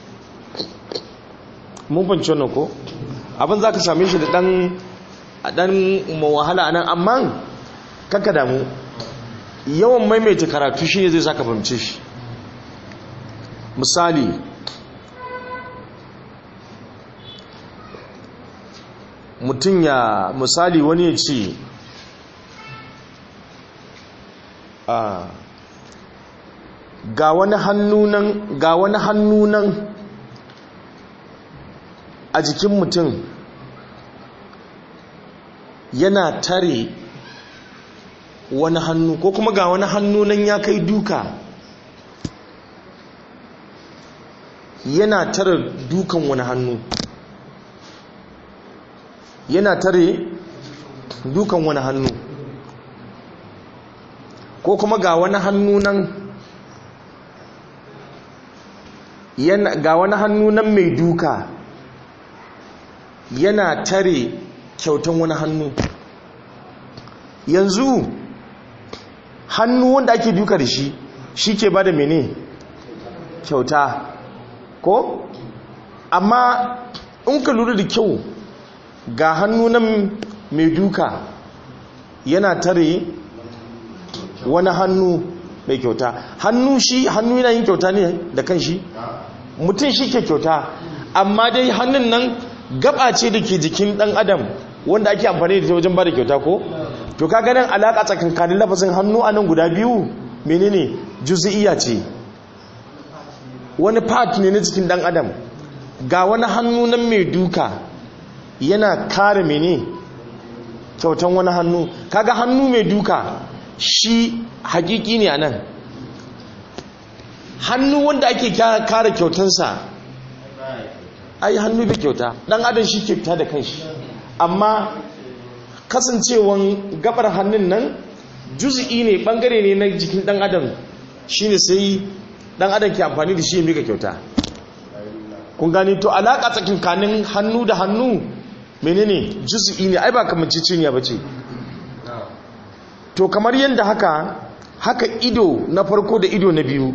[SPEAKER 1] Mun fahimci wannan ko abin zaka same shi da dan a dan wahala anan, amma kaka damu, yawan maimaita karatu shi ne zai saka fahimce shi. Misali mutum ya misali wani ya ce a ga wani hannunan ga wani hannunan a jikin mutum yana tare wani hannu, ko kuma ga wani hannu nan ya kai duka yana tare dukan wani hannu, yana tare dukan wani hannu, ko kuma ga wani hannu nan yana ga wani hannu nan mai duka yana tare kyautan wani hannu. Yanzu hannu wanda ake duka da shi shi ke ba da mene kyauta ko? Amma in ka lura da kyau ga hannu nan mai duka yana tare wani hannu mai kyauta. Hannu shi hannu yana yin kyauta ne da kan shi, mutum shi ke kyauta, amma dai hannun nan gaba ce da ke jikin dan adam wanda ake amfani da ta wajen ba da kyauta ko? To kaga nan alaka tsakankanin lafazin hannu anan guda biyu menene juz'iyya ce, wani part ne na cikin dan adam. Ga wani hannu nan mai duka yana kare mene kyautan wani hannu. Kaga hannu mai duka shi hakiki ne anan. Hannu wanda ake kare kyautansa ai hannu bai kyauta, dan adam shi ke fita da kanshi, amma kasancewan gabar hannun nan juz'i ne bangare ne na jikin dan adam, shine sai dan adam ke amfani da shi ya mika kyauta. Kun gane? To alaka tsakanin hannu da hannu menene juz'i ne, ai ba kamar ciciniya bace. To kamar yanda haka haka ido na farko da ido na biyu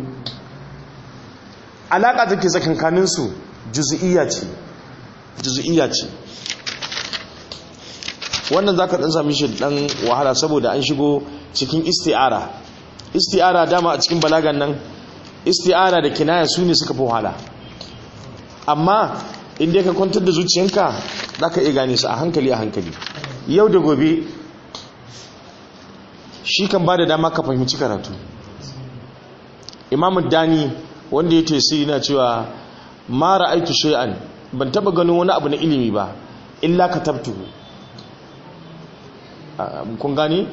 [SPEAKER 1] alaka take tsakanin su juz'iyya ce juz'iyya ce. Wannan zaka dan sami shi dan wahala saboda an shigo cikin isti'ara. Isti'ara dama a cikin balagan nan isti'ara da kinaya su ne suka fi wahala, amma inda ka kwantar da zuciyanka zaka iya gane su a hankali a hankali. Yau da gobe shi kan bada dama ka fahimci karatu. Imam Dani wanda ya tafsiri yana cewa ma ra'aytu shay'an, ban taba ganin wani abu na ilimi ba illa katabtuhu. Kun gane?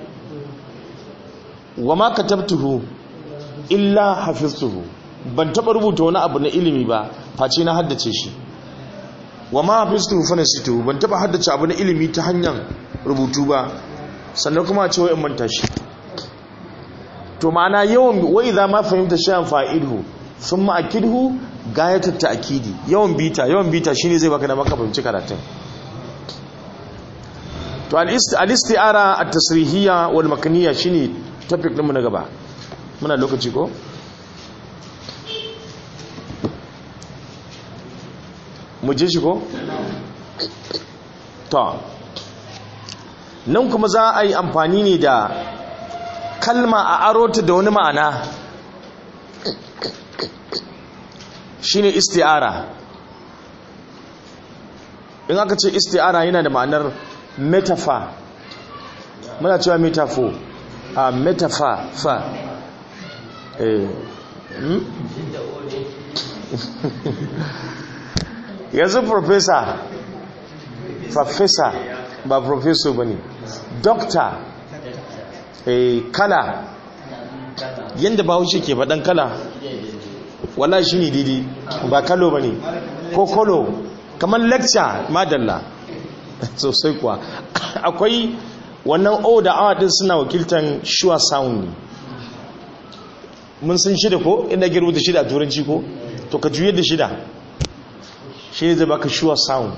[SPEAKER 1] Wa ma katabtuhu illa hafiztuhu, ban taba rubuta wani abu na ilimi ba face na haddace shi. Wa ma hafiztuhu fa nasituhu, ban taba haddace abu na ilimi ta hanyar rubutu ba sannan kuma a ce wai in manta shi. To ma'ana yawan wa idza ma fahimta shay'an fa'idhu thumma akidhu gayatut ta'kidi. Yawan bita yawan bita shine zai baka da maka fahimci karatun. To al-isti'ara at-tasrihiyya wal makaniyya shine topic din mu na gaba. Muna lokaci ko? Mu je shi ko? to nan kuma za a yi amfani ne da kalma a arota da wani ma'ana shine isti'ara. in aka ce isti'ara yana da ma'anar metaphor, muna cewa metaphor a metaphor fa eh hmm? yanzu professor professor ba professor bane, doctor eh kala yanda ba wuce ke faɗan kala wallahi shine daidai ba kalo bane ko kolo kamar lecture madalla sosai kuwa akwai wannan o da awa din suna wakiltan sure sound ne, mun san shida ko inda girbu da shida a turanci ko to ka juye da shida shi zai baka sure sound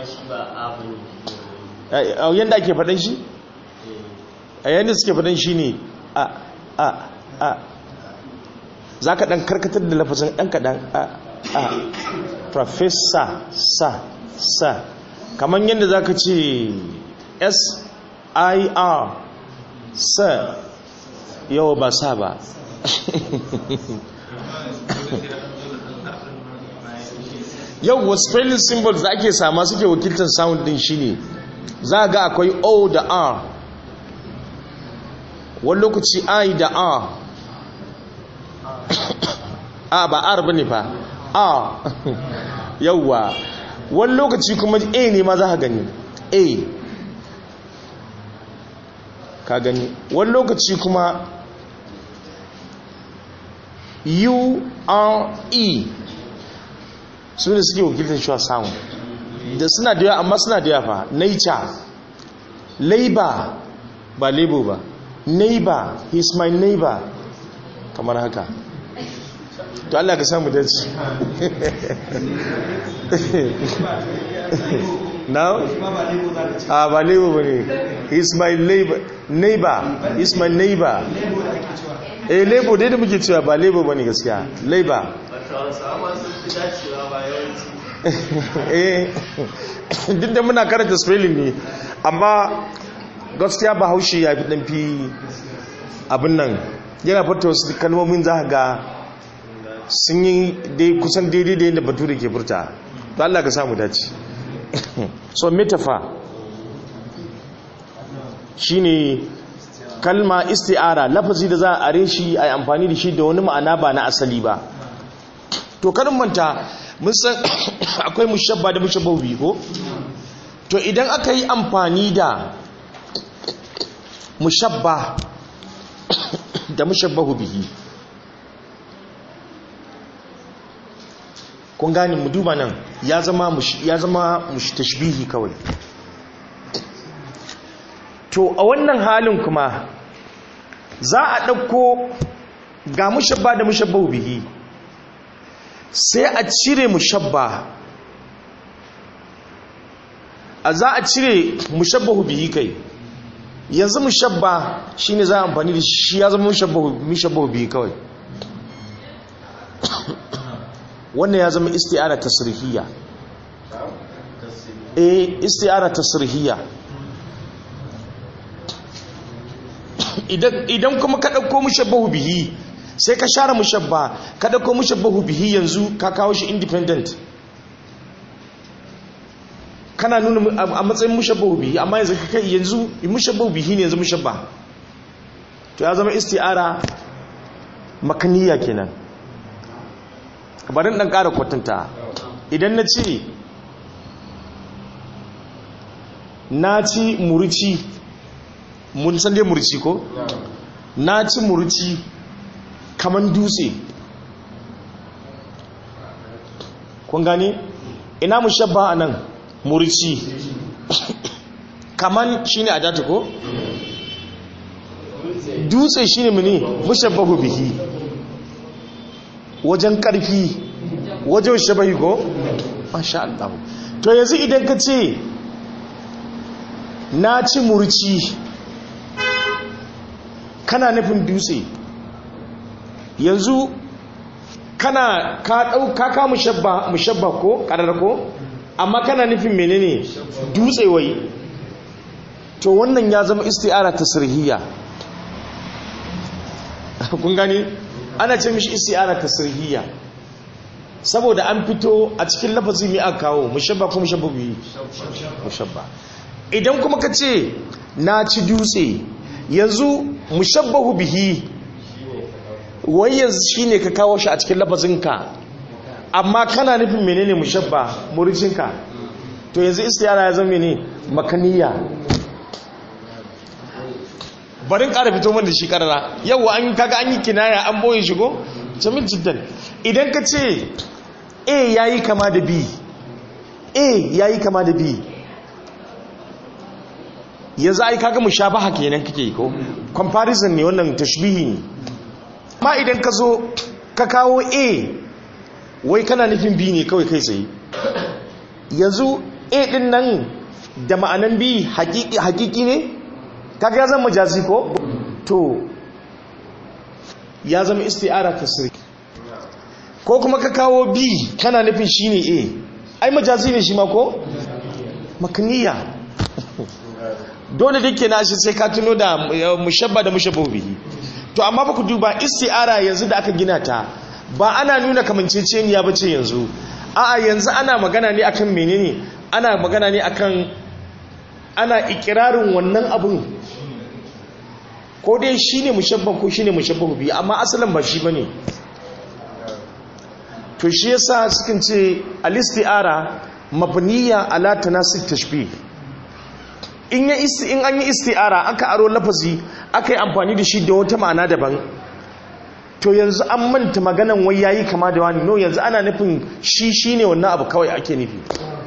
[SPEAKER 1] a yanda ake faɗan shi a yanda suke faɗan shi ne a a a za ka ɗan karkatar da lafazin ɗan kaɗan a a professor sa sa kamar yadda za ka ce s i r sa yau ba sa ba yau wasu spelling symbols da ake sama suke wakiltar sound din shine za ga akwai o da r, wani lokaci i da r a ba r bane fa r yauwa wani lokaci kuma a ne ma za ka gani a ka gani wani lokaci kuma u r e su ne suke wakiltar shi sound da suna da yawa, amma suna da yawa fa nature labor ba labor ba neighbor, he's my neighbor kamar haka to Allah ka samu dace now ah ba labor bane, he's my neighbor neighbor he's my neighbor eh labor dai da muke cewa ba labor bane gaskiya labor eh duk da muna karanta spelling ne amma gaskiya ba haushi ya fi dan fi abin nan yana fata wasu kalmomin za ga sun yi dai kusan daidai da yadda bature ke furta to Allah ka samu dace so metaphor shine kalma isti'ara, lafazi da za a are shi a yi amfani da shi da wani ma'ana ba na asali ba. To karin manta mun san akwai mushabba da mushabbahu bihi ko to idan aka yi amfani da mushabba da mushabbahu bihi, kun gani mu duba nan ya zama ya zama mushtashbihi kawai. To a wannan halin kuma za a ɗauko ga mushabba da mushabbahu bihi sai a cire mushabba, a za a cire mushabbahu bihi kai, yanzu mushabba shine za a amfani da shi, ya zama mushabbahu mushabbahu bihi kawai. wannan ya zama isti'ara tasrihiyya. eh isti'ara tasrihiyya. idan idan kuma ka dauko mushabbahu bihi sai ka share mushabba ka dauko mushabbahu bihi, yanzu ka kawo shi independent, kana nuna a matsayin mushabbahu bihi, amma yanzu kai yanzu mushabbahu bihi ne yanzu mushabba, to ya zama isti'ara makaniya kenan. bari dan ƙara kwatanta, idan na ce na ci murci, mun san dai murci ko? na ci murci kaman dutse, kun gane? ina mushabba anan murci kaman shine adatu ko? dutse shine mene mushabbahu bihi, wajen karfi, wajen shabahi ko? masha Allah. to yanzu idan ka ce na ci murci kana nufin dutse, yanzu kana ka dauka ka mushabba mushabba ko karar ko amma kana nufin menene dutse wai to wannan ya zama isti'ara tasrihiyya kun gani ana ce mishi isti'ara tasrihiyya saboda an fito a cikin lafazi mai aka kawo mushabba ko mushabba bihi mushabba idan kuma ka ce na ci dutse yanzu mushabbahu bihi wai yanzu shine ka kawo shi a cikin lafazinka amma kana nufin menene mushabba muricinka to yanzu istiyara ya zama ne makaniya barin ƙara fito man da shi ƙarara yau an kaga an yi kinaya an boye shigo jamin jiddan idan ka ce a yayi kama da b a yayi kama da b yanzu ai kaga mushabaha kenan kake ko comparison ne wannan tashbihi ne ma idan ka zo ka kawo a wai kana nufin b ne kawai kai tsaye yanzu a din nan da ma'anan b hakiki hakiki ne kaga ya zama majazi ko to ya zama isti'ara tasrih ko kuma ka kawo b kana nufin shine a ai majazi ne shi ma ko makniya dole dake na shi sai ka tuno da mushabba da mushabbahu bihi to amma ba ku duba isti'ara yanzu da aka gina ta ba ana nuna kamanceceniya bace yanzu a'a yanzu ana magana ne akan menene ana magana ne akan ana ikirarin wannan abun ko dai shine mushabba ko shine mushabbahu bihi amma asalin ba shi bane to shi yasa sukan ce al-isti'ara mabniya ala tanasib tashbih in in an yi isti'ara aka aro lafazi aka yi amfani da shi da wata ma'ana daban to yanzu an manta maganan wai yayi kama da wani no yanzu ana nufin shi shine wannan abu kawai ake nufi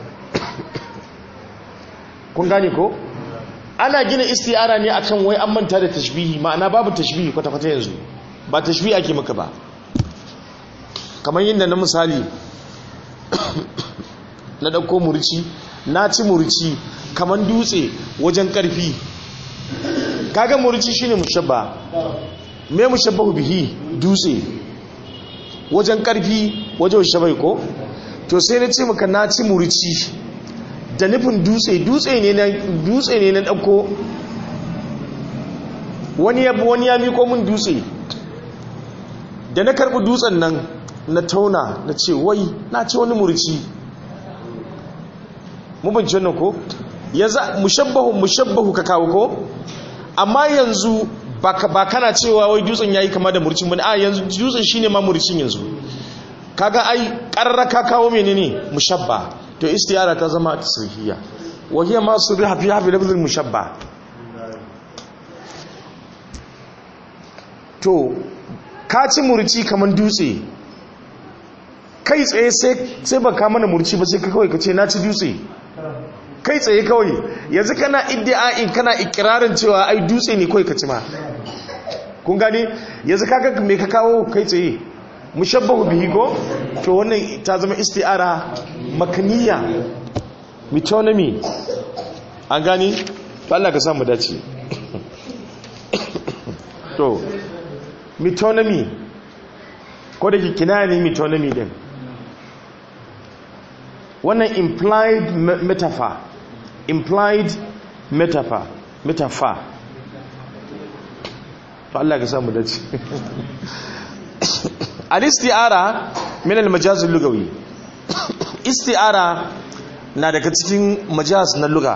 [SPEAKER 1] kun gane ko ana gina isti'ara ne akan wai an manta da tashbihi ma'ana babu tashbihi kwata-kwata yanzu ba tashbihi ake maka ba kamar yin da na misali na ɗauko murci na ci murci kamar dutse wajen ƙarfi kaga murci shine mushabba me mushabbahu bihi dutse wajen ƙarfi wajen shabai ko to sai na ce maka na ci murci da nufin dutse dutse ne na dutse ne na ɗauko wani ya wani ya miko min dutse da na karɓi dutsen nan na tauna na ce wai na ci wani murci mu bince wannan ko yanzu mushabbahu mushabbahu ka kawo ko amma yanzu ba kana cewa wai dutsen yayi kama da murcin bane a yanzu dutsen shine ma murcin yanzu kaga ai qarraka kawo menene mushabba to istiyara ta zama tasrihiyya wa hiya ma suriha fi hafi lafzul mushabba to ka ci murci kaman dutse kai tsaye sai sai baka mana murci ba sai ka kawai ka ce na ci dutse kai tsaye kawai yanzu kana iddia'in kana ikirarin cewa ai dutse ne kawai ka ci ma kun gani yanzu kaga me ka kawo kai tsaye mushabbahu bihi go to wannan ta zama isti'ara makaniya metonymy an gani to Allah ka sa mu dace to metonymy ko da kinaya ne metonymy din wannan implied metaphor implied metaphor metaphor to Allah ka samu dace al-isti'ara min al-majaz al-lugawi isti'ara na daga cikin majaz na lugha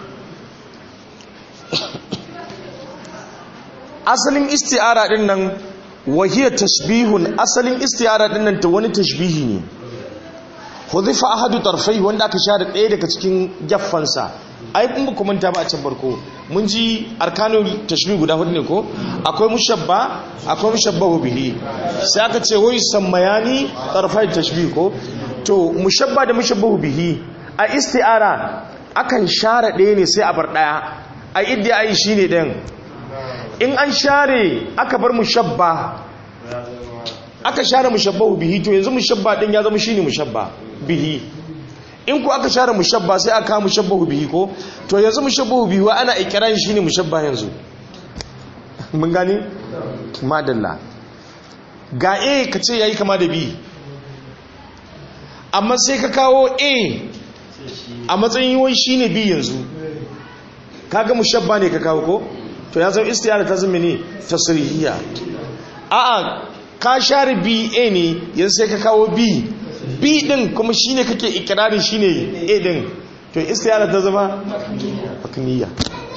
[SPEAKER 1] asalin isti'ara din nan wahiya tashbihun asalin isti'ara din nan ta wani tashbihi ne hudifa ahadu tarfai wanda aka share ɗaya daga cikin jaffansa ai kun ba manta ba a can barko mun ji arkanul tashbih guda hudu ne ko akwai mushabba akwai mushabbahu bihi sai aka ce wai sammayani tarfai tashbih ko to mushabba da mushabbahu bihi a isti'ara akan share ɗaya ne sai a bar ɗaya a idda ai shine ɗayan in an share aka bar mushabba aka share mushabbahu bihi to yanzu mushabba din ya zama shine mushabba bihi in ku aka share mushabba sai aka mushabbahu bihi ko to yanzu mushabbahu bihi wa ana ikiran shine mushabba yanzu mun gani madalla ga a kace yayi kama da b amma sai ka kawo a a matsayin wai shine bi yanzu kaga mushabba ne ka kawo ko to ya zama istiyara ta zama ne tasrihiyya a'a ka share b a ne yanzu sai ka kawo b b din kuma shine kake ikirarin shine a din to istiyara ta zama makniya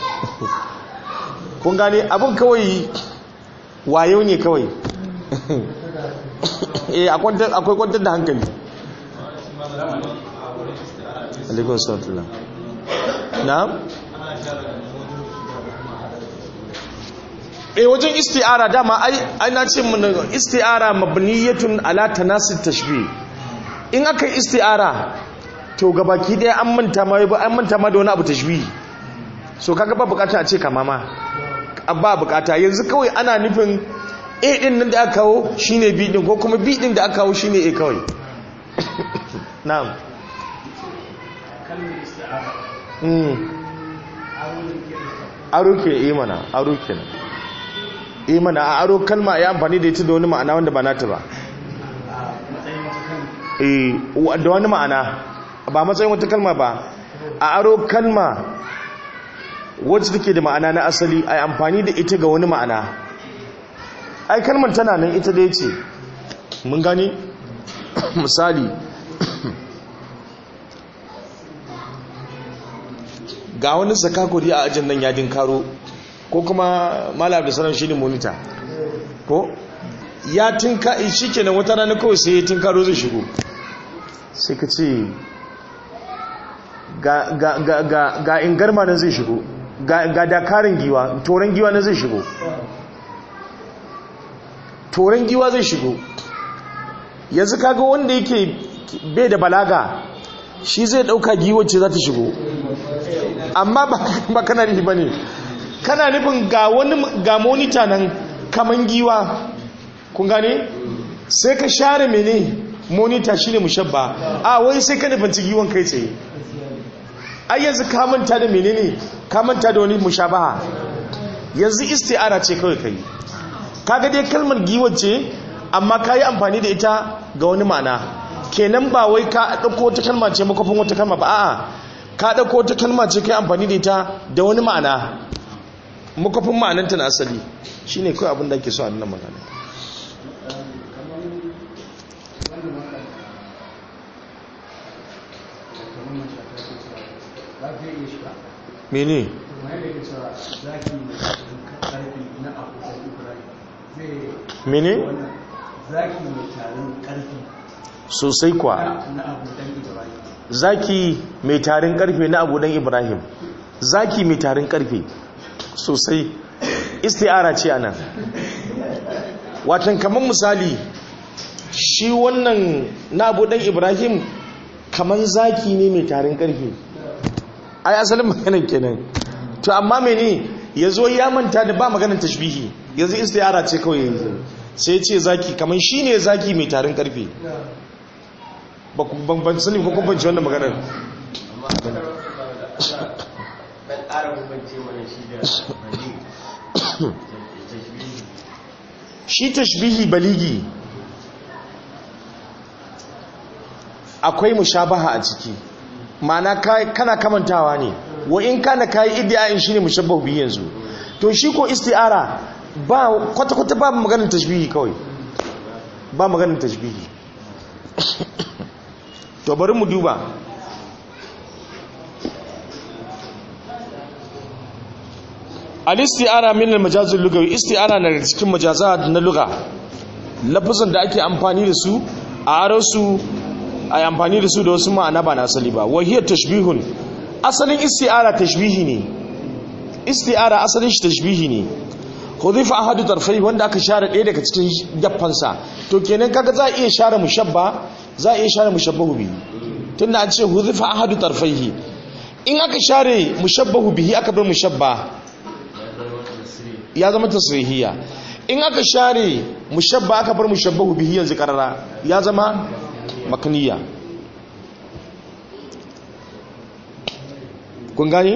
[SPEAKER 1] kun gane abin kawai wayo ne kawai eh akwai kwantar da hankali alaikun sallallahu na'am eh wajen isti'ara dama ai ai na ce mun isti'ara mabniyatun ala tanasid tashbih in aka yi isti'ara to gabaki daya an manta ma an manta ma da wani abu tashbih so kaga ba bukata a ce kama ma ba bukata yanzu kawai ana nufin a din nan da aka kawo shine b din ko kuma b din da aka kawo shine a kawai na'am
[SPEAKER 2] kalmar isti'ara
[SPEAKER 1] mm aro ke yi mana aro kenan yi mana a aro kalma ya amfani da ita da wani ma'ana wanda ba nata ba eh da wani ma'ana ba matsayin wata kalma ba a aro kalma wacce take da ma'ana na asali ai amfani da ita ga wani ma'ana ai kalmar tana nan ita da yace mun gani misali ga wani zakakuri a ajin nan ya dinkaro ko kuma malam da sanar shi ne monitor ko ya tinka shi kenan wata rana kawai sai ya tinkaro zai shigo sai ka ce ga ga ga ga ga ingarma nan zai shigo ga ga dakarin giwa toren giwa nan zai shigo toren giwa zai shigo yanzu kaga wanda yake bai da balaga shi zai dauka giwar ce za ta shigo amma ba kana nufi ba ne kana nufin ga wani ga monita nan kaman giwa kun gane sai ka share mene monita shine mushabba a wai sai ka nufanci giwon kai tsaye ai yanzu ka manta da menene ka manta da wani mushabaha yanzu isti'ara ce kawai kai kaga dai kalmar giwon ce amma ka yi amfani da ita ga wani ma'ana kenan ba wai ka ɗauko wata kalma ce makofin wata kalma ba a'a ka ɗauko wata kalma ce ka yi amfani da ita da wani ma'ana makofin ma'ananta na asali shi ne kawai abinda ake so a nuna magana mene? mene?
[SPEAKER 2] zaki mai tarin karfi
[SPEAKER 1] sosai kwa
[SPEAKER 2] na abudan ibrahim
[SPEAKER 1] zaki mai tarin karfe na abudan ibrahim zaki mai tarin karfe sosai isti'ara ce anan watan kaman misali shi wannan na abudan ibrahim kaman zaki ne mai tarin karfe ai asalin maganar kenan to amma mene yazo ya manta da ba maganar tashbihi yanzu isti'ara ce kawai yanzu sai ce zaki kaman shine zaki mai tarin karfe ban ban sani ko ban ci wannan maganar shi tashbihi baligi akwai mushabaha a ciki ma'ana kana kamantawa ne wa in kana kai iddia'in shine mushabbahu bi yanzu to shi ko isti'ara ba kwata kwata ba maganar tashbihi kawai ba maganar tashbihi to bari mu duba al-isti'ara min al-majaz al-lughawi isti'ara na daga cikin majazat na lugha lafazan da ake amfani da su a arasu ai amfani da su da wasu ma'ana ba na asali ba wa hiya tashbihun asalin isti'ara tashbihi ne isti'ara asalin shi tashbihi ne hudifa ahadu tarfai wanda aka share ɗaya daga cikin geffansa to kenan kaga za a iya share mushabba za a iya share mushabbahu bihi tunda an ce hudifa ahadu tarfaihi in aka share mushabbahu bihi aka bar mushabba ya zama tasrihiya in aka share mushabba aka bar mushabbahu bihi yanzu karara ya zama makniya kun gani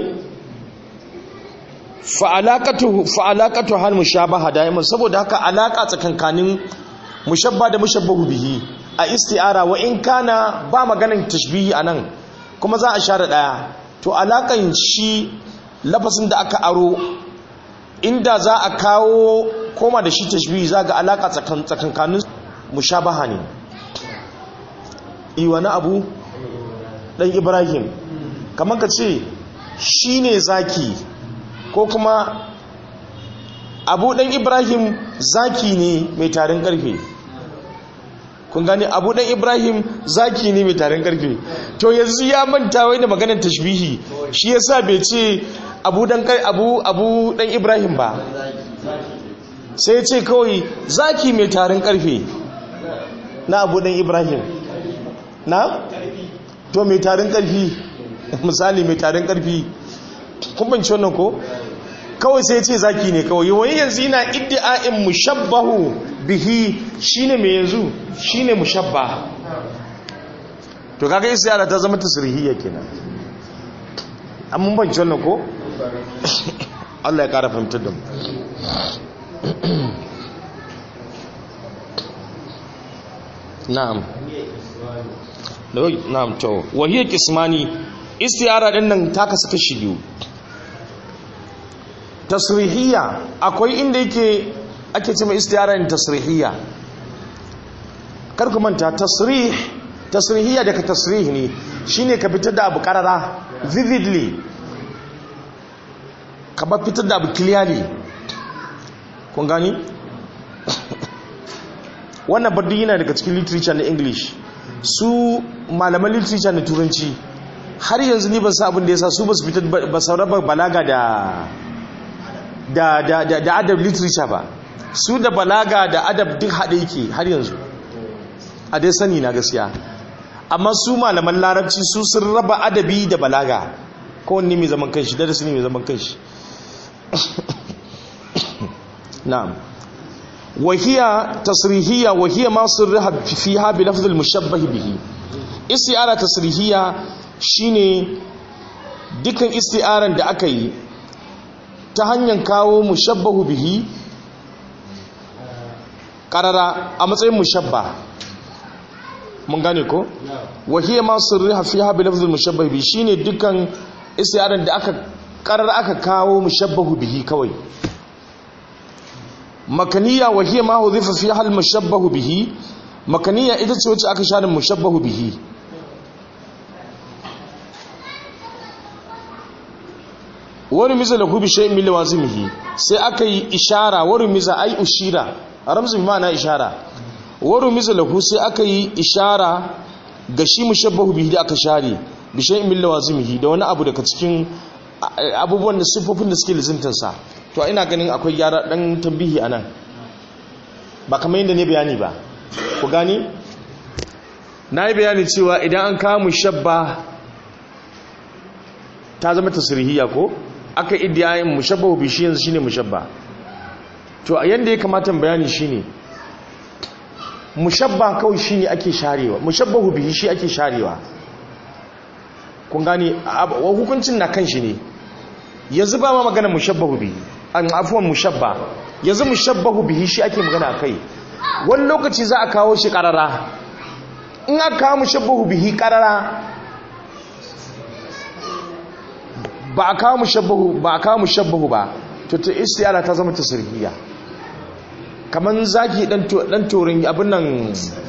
[SPEAKER 1] fa'alaqatu fa'alaqatu hal mushabaha daiman saboda haka alaka tsakankanin mushabba da mushabbahu bihi a isti'ara wa in kana ba maganin tashbihi anan kuma za a share daya to alakan shi lafazin da aka aro inda za a kawo koma da shi tashbihi za ga alaka tsakankanin mushabaha ne. Iwani abu dan Ibrahim kamar ka ce shi ne zaki ko kuma abu dan Ibrahim zaki ne mai tarin karfe. Kun gani abu dan Ibrahim zaki ne mai tarin karfe. To yanzu ya manta wai da maganar tashbihi shi yasa bai ce abu dan kai abu abu dan Ibrahim ba sai ya ce kawai zaki mai tarin karfe na abu dan Ibrahim na to mai tarin karfi misali mai tarin karfi kun banci wannan ko kawai sai ya ce zaki ne kawai wani yanzu yana iddi'a'in mushabbahu bihi shine mai yanzu shine mushabba to kaga isyara ta zama tasrihiyya kenan amma banci wannan ko Allah ya kara fahimtar da mu na'am na'am to wahiyar kismani istiyara din nan ta kasu kashi biyu. Tasrihiyya akwai inda yake ake cewa istiyara ne tasrihiyya kar ku manta tasrih tasrihiyya daga tasrih ne shine ka fitar da abu karara vividly ka ba fitar da abu clearly kun gani wannan baddi yana daga cikin literature na English su malaman literature na turanci har yanzu ni ban sa abin da yasa su ba su fitar ba sauraba balaga da da da da, da adab literature ba su da balaga da adab duk haɗe yake har yanzu a dai sani na gaskiya amma su malaman larabci su sun raba adabi da balaga kowanne mai zaman kanshi darasi ne mai zaman kanshi na'am wahiya tasrihiyya wahiya ma sirriha fiha bi lafz al-mushabbah bihi isti'ara tasrihiyya shine dukan isti'aran da aka yi ta hanyar kawo mushabbahu bihi qarara a matsayin mushabba mun gane ko wahiya ma sirriha fiha bi lafz al-mushabbah bihi shine dukan isti'aran da aka qarara aka kawo mushabbahu bihi kawai makaniya wahiya ma hudhifa fiha al-mushabbahu bihi makaniya ita ce wacce aka share mushabbahu bihi wani miza lahu bi shay'in min lawazimihi sai aka yi ishara wani miza ai ushira ramzi bi ma'ana ishara wani miza lahu sai aka yi ishara ga shi mushabbahu bihi da aka share bi shay'in min lawazimihi da wani abu daga cikin abubuwan da sifofin da suke lizimtansa to ina ganin akwai gyara dan tambihi anan ba kamar yadda ne bayani ba ku gani na yi bayani cewa idan an kawo mushabba ta zama tasrihiyya ko aka iddiyayin mushabbahu bi shi yanzu shine mushabba to a yanda ya kamata bayani shine mushabba kawai shine ake sharewa mushabbahu bi shi ake sharewa kun gani hukuncin na kan shi ne yanzu ba ma magana mushabbahu bi an afuwan mushabba yanzu mushabbahu bihi shi ake magana akai wani lokaci za a kawo shi karara in aka kawo mushabbahu bihi karara ba a kawo mushabbahu ba a kawo mushabbahu ba to ta istiyara ta zama tasrihiyya kaman zaki dan to dan torin abin nan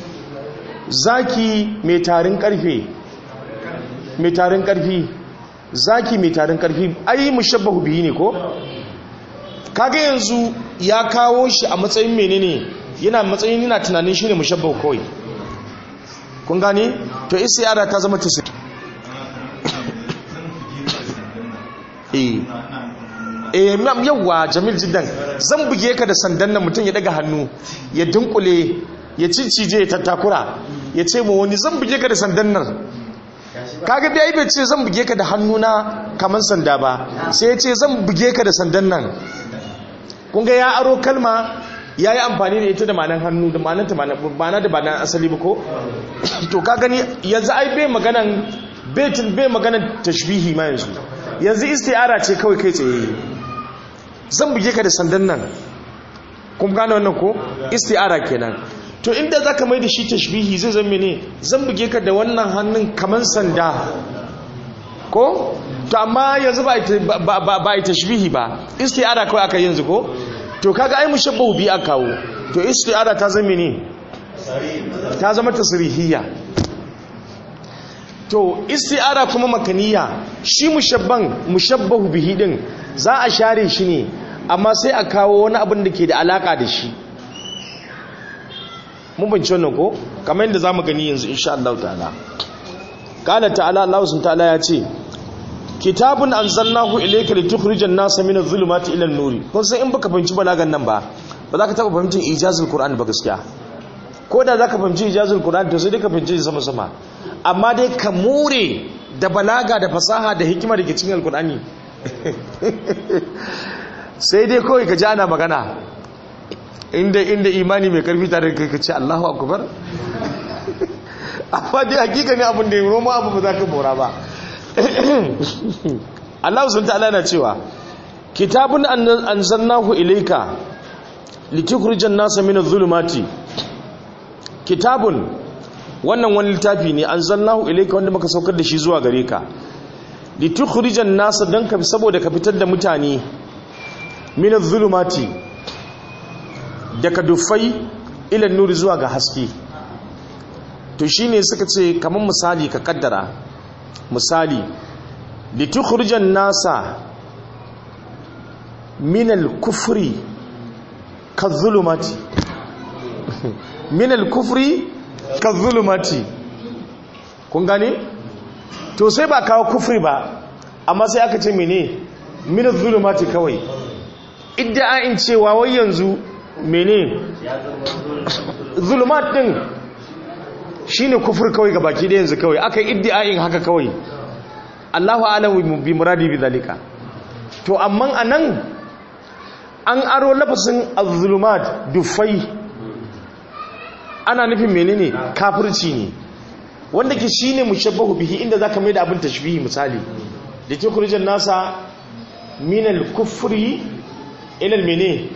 [SPEAKER 1] zaki mai tarin karfe mai tarin karfi zaki mai tarin karfi ai mushabbahu bihi ne ko kaga yanzu ya kawo shi a matsayin menene yana matsayin yana tunanin shi ne mushabbahu kawai kun gane to istiyara ta zama tasrih eh eh mam yawa jamil jiddan zan buge ka da sandan nan mutum ya daga hannu ya dunkule ya cincije ya tattakura ya ce mu wani zan buge ka da sandan nan kaga bai bai ce zan buge ka da hannuna kaman sanda ba sai ya ce zan buge ka da sandan nan kun ga ya aro kalma ya yi amfani da ita da manan hannu da manan ta mana da banan asali ba ko to ka gani yanzu ai bai maganan baitin bai maganan tashbihi ma yanzu yanzu isti'ara ce kawai kai tsaye zan buge ka da sandan nan kun gane wannan ko isti'ara kenan to inda zaka mai da shi tashbihi zai zama ne zan buge ka da wannan hannun kaman sanda ko to amma yanzu ba ba ba tashbihi ba isti'ara kawai aka yanzu ko to kaga ai mushabbahu bi aka kawo to isti'ara ta zama ne ta zama tasrihiyya to isti'ara kuma makaniya shi mushabban mushabbahu bihi din za a share shi ne amma sai a kawo wani abin da ke da alaka da shi mun bince wannan ko kamar yadda zamu gani yanzu insha Allah ta'ala qala ta'ala Allah subhanahu ta'ala ya ce kitabun anzalnahu ilayka litukhrijan nasa min adh-dhulumati ila an-nur kun san in baka fahimci balagan nan ba ba za ka taba fahimcin ijazul qur'an ba gaskiya ko da za ka fahimci ijazul qur'an to sai dai ka fahimci sama sama amma dai ka more da balaga da fasaha da hikima da ke cikin alqur'ani sai dai kawai ka ji ana magana inda inda imani mai karfi tare da kai ka ce Allahu akbar amma dai hakika ne abin da roma abu ba za ka bora ba Allah subhanahu ta'ala na cewa kitabun anzalnahu ilayka litukhrijan nasa min adh-dhulumati kitabun wannan wani littafi ne anzalnahu ilayka wanda muka saukar da shi zuwa gare ka litukhrijan nasa dan ka saboda ka fitar da mutane min adh-dhulumati daga dufai ila nuri zuwa ga haske to shine suka ce kamar misali ka kaddara misali litukhrijan nasa min al-kufri kadh-dhulumati min al-kufri kadh-dhulumati kun gane to sai ba kawo kufri ba amma sai aka ce mene min adh-dhulumati kawai idda'in cewa wai yanzu mene zulumat din shine kufur kawai ga baki da yanzu kawai aka iddiayin haka kawai Allahu a'lamu bi muradi bi zalika to amma anan an aro lafasin az-zulumat dufai ana nufin menene kafirci ne wanda ke shine mushabbahu bihi inda zaka mai da abin tashbihi misali da ke kurjan nasa min al-kufri ila al-mene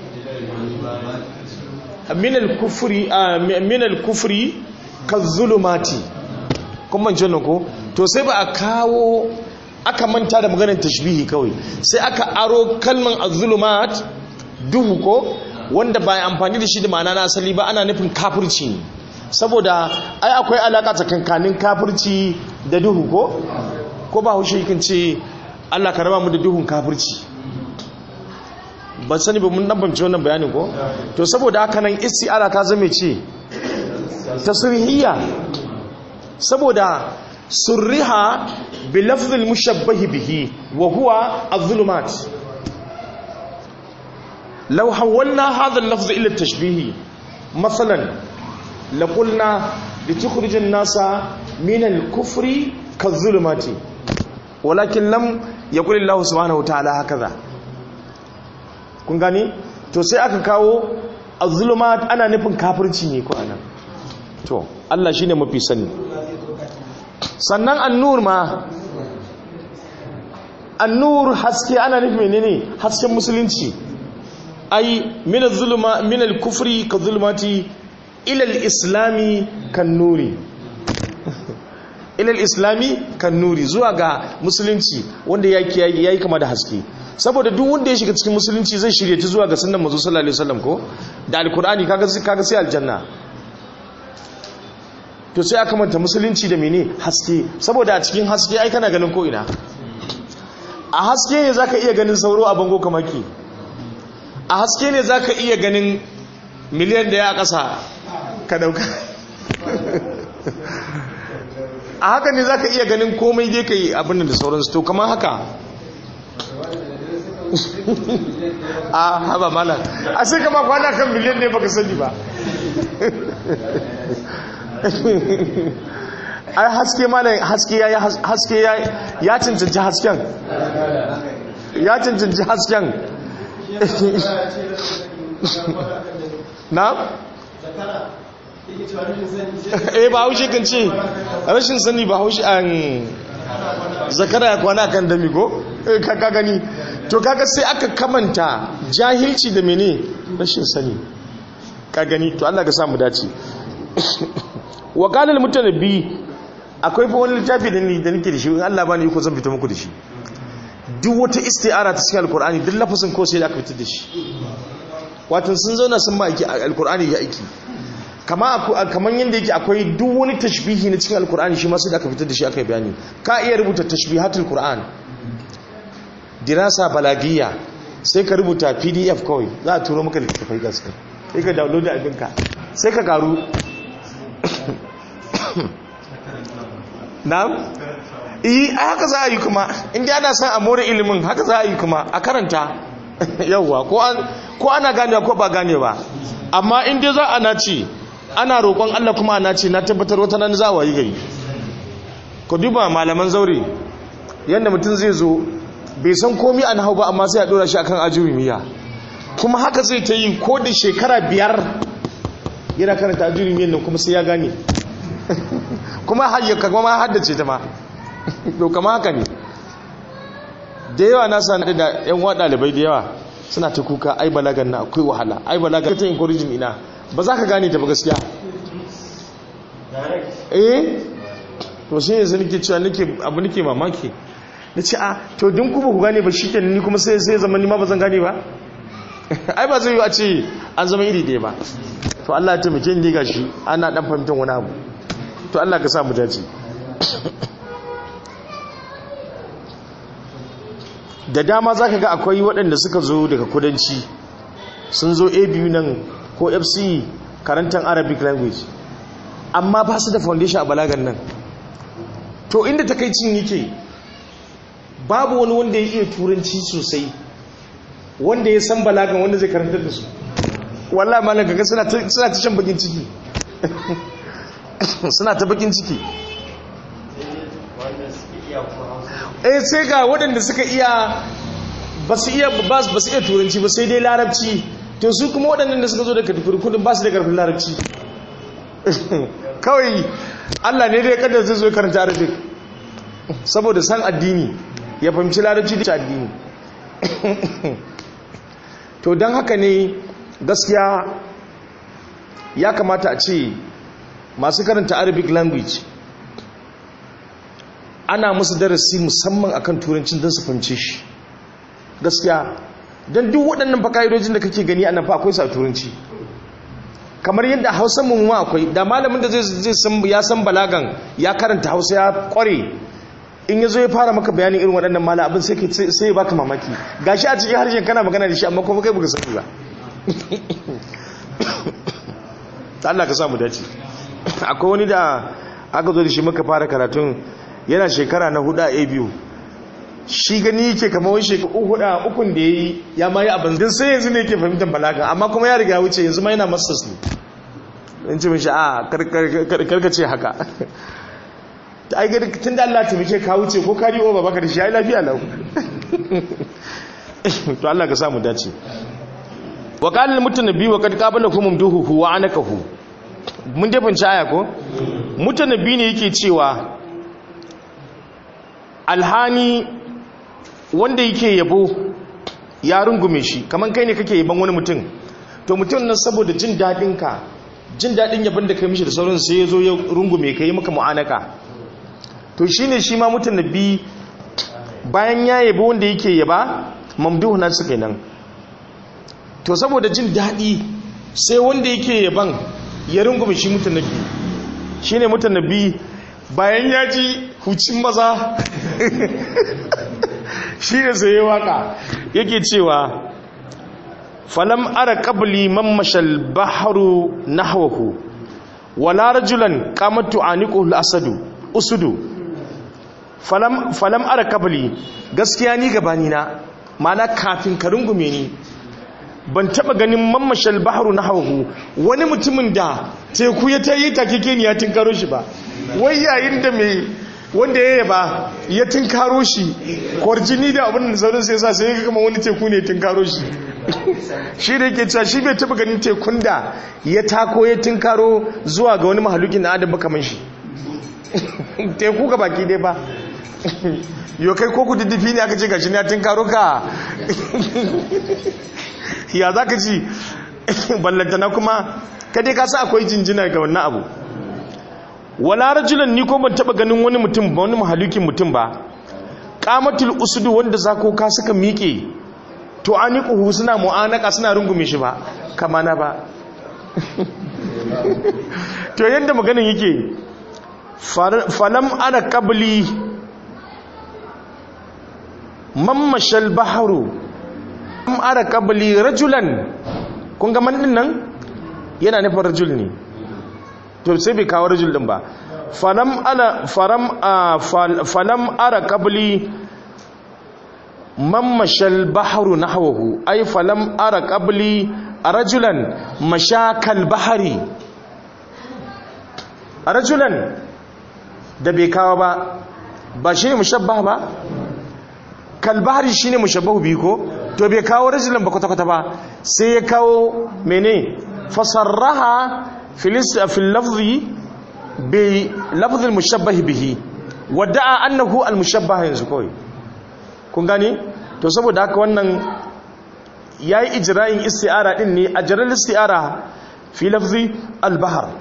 [SPEAKER 1] min al-kufri min al-kufri kaz-zulumati kuma jin ko to sai ba a kawo aka manta da maganar tashbihi kawai sai aka aro kalman az-zulumat duhu ko wanda ba amfani da shi da ma'ana na asali ba ana nufin kafirci ne saboda ai akwai alaka tsakankanin kafirci da duhu ko ko ba haushi kan ce Allah ka raba mu da duhun kafirci ba sani ba mun dan bamce wannan bayanin ko to saboda haka nan isti'ara ta zame ce tasrihiyya saboda surriha bi lafz al mushabbah bihi wa huwa az-zulumat law hawalna hadha al-lafz ila at-tashbih مثلا لقلنا لتخرج الناس من الكفر كالظلمات ولكن لم يقل الله سبحانه وتعالى هكذا kun gani to sai aka kawo az-zulumat ana nufin kafirci ne ko anan to Allah shine mafi sani sannan an-nur ma an-nur haske ana nufin menene hasken musulunci ai min az-zuluma min al-kufri ka-zulumati ila al-islami kan-nuri ila al-islami kan-nuri zuwa ga musulunci wanda yake yayi kama da haske saboda duk wanda ya shiga cikin musulunci zai shirye ta zuwa ga sunnan manzo sallallahu alaihi wasallam ko da alqur'ani kaga kaga sai aljanna to sai aka manta musulunci da mene haske saboda a cikin haske ai kana ganin ko ina a haske ne zaka iya ganin sauro a bango kamar ki a haske ne zaka iya ganin miliyan daya a ƙasa ka dauka a haka ne zaka iya ganin komai dai kai abin da sauransu to kamar haka a haba malam a sai kama kwana kan miliyan ne baka sani ba ai haske malam haske ya haske ya ya cancanci hasken ya cancanci hasken na eh ba haushe kan ce rashin sani ba haushe an zakara ya kwana kan dami ko ka gani to kaga sai aka kamanta jahilci da mene rashin sani ka gani to Allah ka samu dace wa qala al-mutanabbi akwai fa wani littafi da ni da nake da shi in Allah bani iko zan fita muku da shi duk wata isti'ara ta cikin alkur'ani duk lafazin ko sai da aka fitar da shi wato sun zauna sun ma aiki alkur'ani ya aiki kama kaman yanda yake akwai duk wani tashbihi na cikin alkur'ani shi ma sai da aka fitar da shi aka bayani ka iya rubuta tashbihatul qur'an dirasa balagiyya sai ka rubuta P D F kawai za a turo maka littafai gaskiya sai ka download abinka sai ka karu na'am eh haka za a yi kuma inda ana san a more ilimin haka za a yi kuma a karanta yawwa ko an ko ana ganewa ko ba ganewa amma inda za a naci ana roƙon Allah kuma ana ce na tabbatar wata nan za a wayi gari ku duba malaman zaure yanda mutum zai zo bai san komai an hau ba amma sai a dora shi akan ajurimiya kuma haka zai ta yi ko da shekara biyar yana karanta ajurimiyan nan kuma sai ya gane kuma hayyaka kuma haddace ta ma to kama haka ne da yawa na sani da yan wa dalibai da yawa suna ta kuka ai balagan na akwai wahala ai balagan ta encouraging ina ba za ka gane ta ba gaskiya eh to shi yanzu nake cewa nake abu nake mamaki nace a to din ku ba ku gane ba shikenan ni kuma sai sai zaman ni ma ba zan gane ba ai ba zai yi a ce an zama iri ɗaya ba to Allah ya taimake ni gashi ana dan fahimtar wani abu to Allah ka sa mu dace da dama za ka ga akwai waɗanda suka zo daga kudanci sun zo A B U nan ko F C E karantar Arabic language amma ba su da foundation a balagan nan to inda takaicin yake babu wani wanda ya iya turanci sosai wanda ya san balagan wanda zai karantar da su wallahi malam kaga suna ta suna ta shan bakin ciki suna ta bakin ciki eh sai ga waɗanda suka iya ba su iya ba su iya turanci ba sai dai larabci to su kuma waɗannan da suka zo daga kudin ba su da karfin larabci kawai Allah ne da ya kaddara zai zo karanta arabic saboda san addini ya fahimci larabci da addini to don haka ne gaskiya ya kamata a ce masu karanta arabic language ana musu darasi musamman akan turancin don su fahimce shi gaskiya don duk waɗannan faka'idojin da kake gani annan fa akwai su a turanci kamar yadda hausa mu ma akwai da malamin da zai san ya san balagan ya karanta hausa ya kware in ya zo ya fara maka bayanin irin waɗannan mala abin sai sai ya baka mamaki gashi a cikin harshen kana magana da shi amma kuma kai baka sani ba ta Allah ka samu dace akwai wani da aka zo da shi muka fara karatun yana shekara na hudu a biyu shi gani yake kamar wani shekaru hudu ukun da ya yi ya ma yi abin din sai yanzu ne yake fahimtar balaga amma kuma ya riga wuce yanzu ma yana masters ne in ce mishi a karkace haka ai gani tun da Allah taimake ka wuce ko kari over baka da shi ai lafiya lau to Allah ka samu dace wa qala al mutanabbi wa qad qabalakum mumduhu wa anakahu mun dai fanci aya ko mutanabbi ne yake cewa alhani wanda yake yabo ya rungume shi kaman kai ne kake yaban wani mutum to mutum nan saboda jin dadin ka jin dadin yabon da kai mishi da sauran sai yazo ya rungume kai maka mu'anaka to shine shi ma mutum nabi bayan ya yabo wanda yake yaba mamduhu na su kenan to saboda jin dadi sai wanda yake yaban ya rungume shi mutum nabi shine mutum nabi bayan ya ji hucin maza shi ne sai ya waka yake cewa falam ara qabli mammashal bahru nahwahu wala rajulan qamatu aniqu al-asadu usudu falam falam ara qabli gaskiya ni gabani na mana kafin ka rungume ni ban taba ganin mammashal bahru nahwahu wani mutumin da teku ya tayi takeke ni ya tinkaro shi ba wai yayin da mai wanda ya yaba ya tinkaro shi kwarjini da abin da sauran sai sa sai ya kama wani teku ne tinkaro shi shi da yake cewa shi bai taba ganin tekun da ya tako ya tinkaro zuwa ga wani mahalukin na adam kamar shi teku ga baki dai ba yau kai ko kududdufi ne aka ce gashi ne ya tinkaro ka ya za ka ci ballantana kuma kadai ka sa akwai jinjina ga wannan abu wala rajulan ni ko ban taba ganin wani mutum ba wani mahalukin mutum ba qamatul usdu wanda zakoka suka miƙe to aniquhu suna mu'anaka suna rungume shi ba kama na ba to yanda maganin yake falam ana qabli mammashal baharu am ara qabli rajulan kun ga man din nan yana nufin rajul ne to sai bai kawo rajul din ba falam ala faram falam ara qabli mammashal baharu nahwahu ay falam ara qabli rajulan mashakal bahari rajulan da bai kawo ba ba shi ne mushabbaha ba kalbahari shi ne mushabbahu bi ko to bai kawo rajulan ba kwata-kwata ba sai ya kawo mene fasarraha fil lafzi bi lafzi al-mushabbahi bihi wadda'a annahu al-mushabbaha yanzu kawai kun gane to saboda haka wannan yayi ijra'in isti'ara din ne ajral isti'ara fi lafzi al-bahr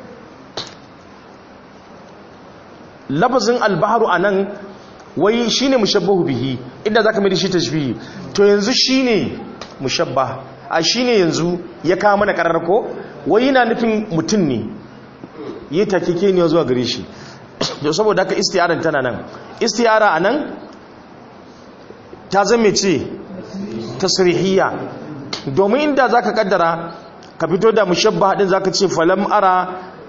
[SPEAKER 1] lafazin al-bahru anan wai shine mushabbahu bihi inda zaka mai shi tashbihi to yanzu shine mushabbah a shine yanzu ya kawo mana karar ko wai yana nufin mutun ne yi takike ne zuwa gare shi to saboda haka isti'aran tana nan isti'ara anan ta zama ce tasrihiyya domin inda zaka kaddara ka fito da mushabbah din zaka ce falam ara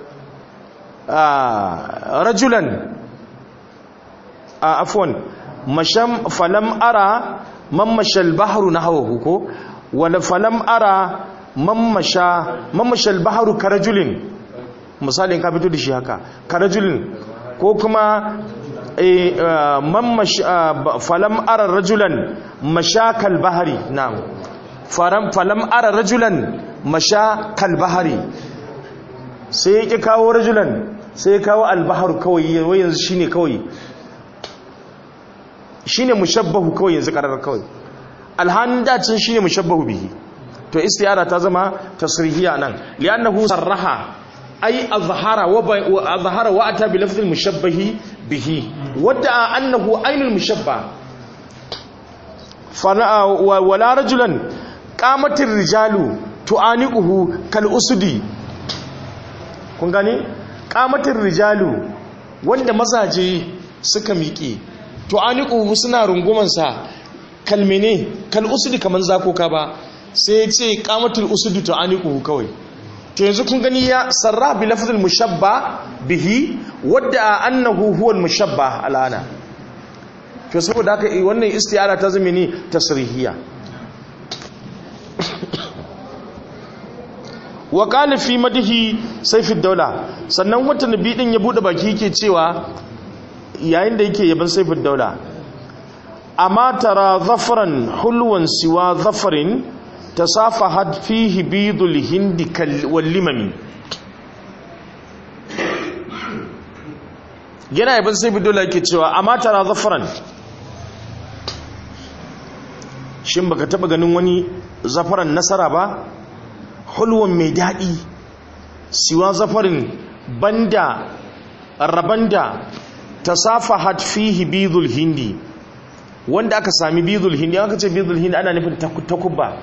[SPEAKER 1] rajulan afwan masham falam ara mammashal bahru nahwahu ko wala falam ara mammasha mammashal bahru karajulin misalin ka fito da shi haka karajulin ko kuma eh mammash falam ara rajulan mashakal bahri na'am faram falam ara rajulan mashakal bahri sai yake kawo rajulan sai kawo al-bahru kawai wai yanzu shine kawai shine mushabbahu kawai yanzu karar kawai alhandacin shine mushabbahu bihi to istiyara ta zama tasrihiya nan li'annahu sarraha ay azhara wa azhara wa ata bi lafzil mushabbahi bihi wadda annahu ainul mushabbah fala wala rajulan qamatir rijalu tu'aniquhu kal usudi kun gane qamatir rijalu wanda mazaje suka miƙe to aniquhu suna runguman sa kalmene kal usudi kaman zakoka ba sai ya ce qamatul usudi to aniquhu kawai to yanzu kun gani ya sarra bi lafzil mushabba bihi wadda annahu huwa al mushabba alana to saboda haka wannan isti'ara ta zama ne tasrihiya wa qala fi madhi sayfid dawla sannan wata nabi din ya bude baki yake cewa yayin da yake yaban sayfid dawla amma tara zafran hulwan siwa zafarin tasafahat fihi bidul hindi wal limami yana yaban sayfid dawla yake cewa amma tara zafran shin baka taba ganin wani zafaran nasara ba hulwan mai daɗi siwa zafarin banda rabanda ta safahat fihi bidul hindi wanda aka sami bidul hindi aka ce bidul hindi ana nufin takubba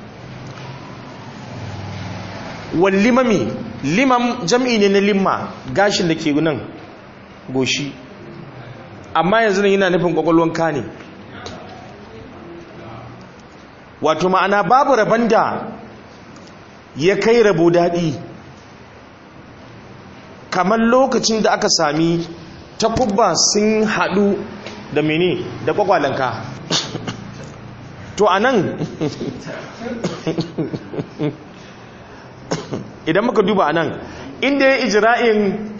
[SPEAKER 1] wal limami limam jam'i ne na limma gashin da ke nan goshi amma yanzu nan yana nufin kwakwalwan ka ne wato ma'ana babu rabanda ya kai rabo daɗi kamar lokacin da aka sami takubba sun haɗu da mene da kwakwalanka to a nan idan muka duba a nan inda ya ijira'in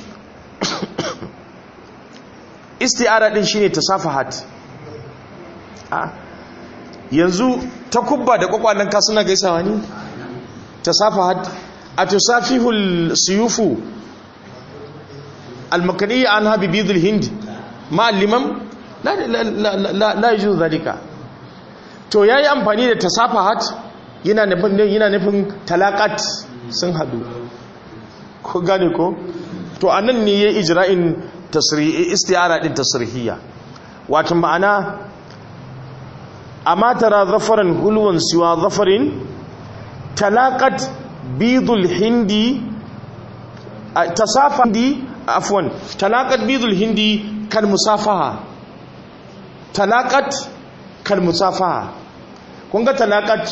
[SPEAKER 1] isti'ara ɗin shi ne ta safahat yanzu takubba da kwakwalanka suna gaisawa ne tasafahat atusafihul suyufu almakaniya anha bi bidul hind ma al-limam la la la la yujuz zalika to yayi amfani da tasafahat yana nufin yana nufin talaqat sun hadu ko gane ko to anan ne ya ijra'in tasri'i isti'ara din tasrihiyya wato ma'ana amma tara zafaran hulwan siwa zafarin talaqat bidul hindi tasafa hindi afwan talaqat bidul hindi kal musafaha talaqat kal musafaha kun ga talaqat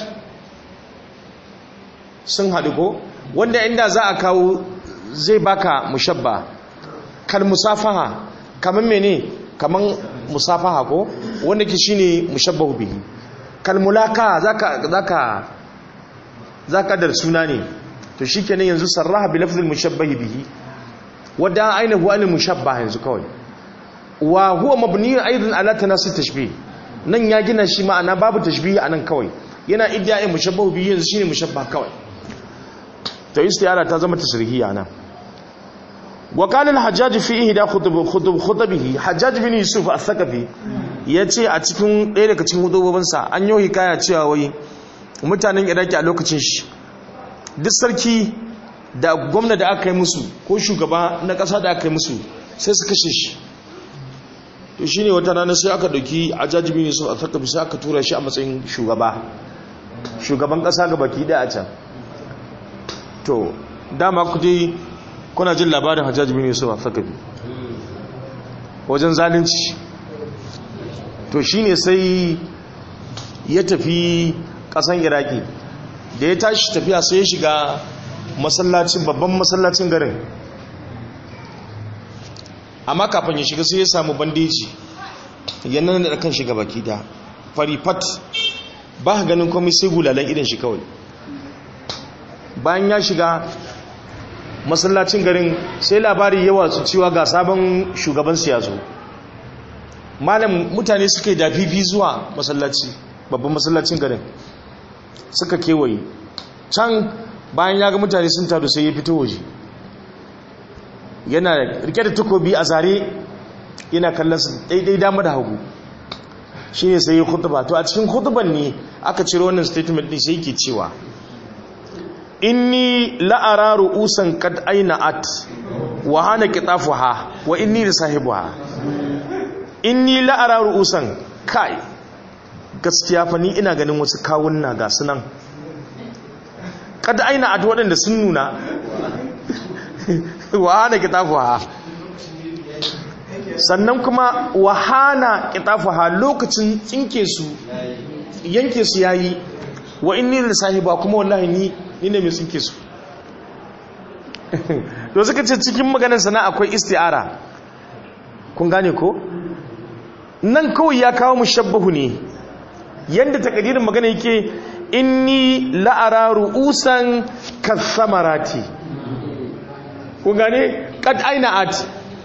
[SPEAKER 1] sun haɗu ko wanda inda za a kawo zai baka mushabba kal musafaha kaman mene kaman musafaha ko wanda ke shine mushabbahu bihi kal mulaka zaka zaka zaka dar suna ne to shikenan yanzu sarraha bi lafzil mushabbahi bihi wanda ainihu an mushabbah yanzu kawai wa huwa mabni aidan ala tanasi tashbih nan ya gina shi ma'ana babu tashbih anan kawai yana iddia'in mushabbahu bihi yanzu shine mushabbah kawai to istiyara ta zama tasrihiya nan wa qala al-hajjaj fi ihda khutub khutub khutbihi hajjaj bin yusuf al-thaqafi yace a cikin ɗaya daga cikin hudubobin sa an yi hikaya cewa wai mutanen iraki a lokacin shi duk sarki da gwamna da aka yi musu ko shugaba na ƙasa da aka yi musu sai su kashe shi to shine wata rana sai aka dauki hajjaj bin yusuf al-thaqafi sai aka tura shi a matsayin shugaba shugaban ƙasa gabaki da a can to dama ku dai kuna jin labarin hajjaj bin yusuf al-thaqafi wajen zalunci to shine sai ya tafi kasan iraki da ya tashi tafiya sai ya shiga masallacin babban masallacin garin amma kafin ya shiga sai ya samu bandeji yana da kan shiga baki da farifat ba ganin komai sai gulalan idan shi kawai bayan ya shiga masallacin garin sai labari yawa su cewa ga sabon shugaban siyaso malam mutane suka yi dafifi zuwa masallaci babban masallacin garin suka kewaye can bayan ya ga mutane sun taru sai ya fito waje yana rike da takobi a zare yana kallon su daidai dama da hagu shine sai ya khutba to a cikin khutban ne aka ciro wannan statement din sai yake cewa inni la'ara ru'usan kad aina'at wa hana qitafuha wa inni da sahibuha inni la'ara ru'usan kai gaskiya fa ni ina ganin wasu kawunna ga sunan kad aina'at waɗanda sun nuna wa hana qitafuha sannan kuma wa hana qitafuha lokacin tsinke su yanke su yayi wa inni da sahiba kuma wallahi ni ni ne mai tsinke su to suka ce cikin maganar sana akwai isti'ara kun gane ko nan kawai ya kawo mushabbahu ne yanda takadirin magana yake inni la'ara ru'usan kasamarati kun gane kad aina'at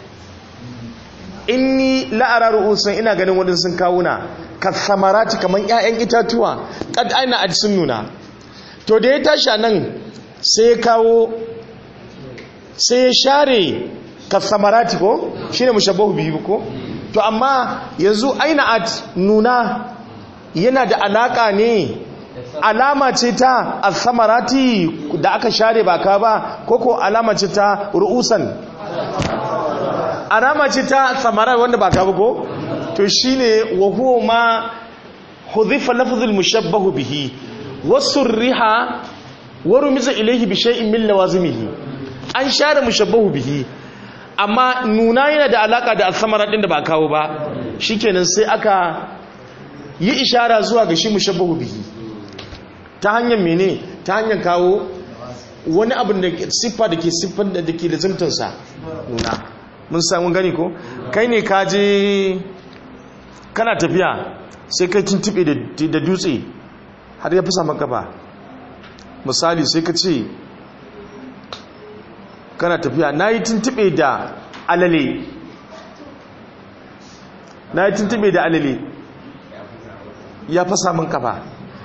[SPEAKER 1] inni la'ara ru'usan ina ganin wadin sun kawuna kasamarati kaman ƴaƴan itatuwa kad aina'at sun nuna to da ya tashi nan sai ya kawo sai ya share kasamarati ko shi ne mushabbahu biyu ko to amma yanzu aina'at nuna yana da alaka ne alama ce ta asamarati da aka share baka ba ko ko alama ce ta ru'usan alama ce ta samarar wanda baka ba ko to shine wa huwa ma hudhifa lafzul mushabbahu bihi wasurriha warumiza ilayhi bi shay'in min lawazimihi an share mushabbahu bihi amma nuna yana da alaka da al-samara din da ba kawo ba shikenan sai aka yi ishara zuwa ga shi mushabbahu bihi ta hanyar mene ta hanyar kawo wani abin da siffa da ke siffan da ke da zimtansa nuna mun samu gani ko kai ne ka je kana tafiya sai kai tuntube da dutse har ya fi saman kafa misali sai ka ce kana tafiya na yi tuntube da alale na yi tuntube da alale ya fi saman kafa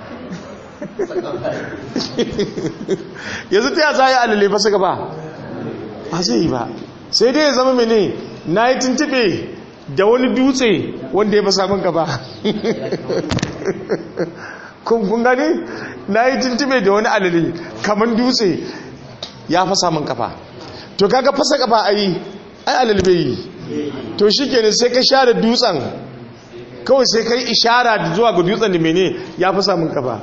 [SPEAKER 1] yanzu ta yaza ya alale fasa gaba ba zai yi ba sai dai ya zama mene na yi tuntube da wani dutse wanda ya fi saman gaba kun gani na yi tuntube da wani alali kamar dutse ya fasa min kafa to kaga fasa kafa ai ai alalbe yi to shikenan sai ka share dutsen kawai sai kai ishara zuwa ga dutsen da mene ya fasa mun kafa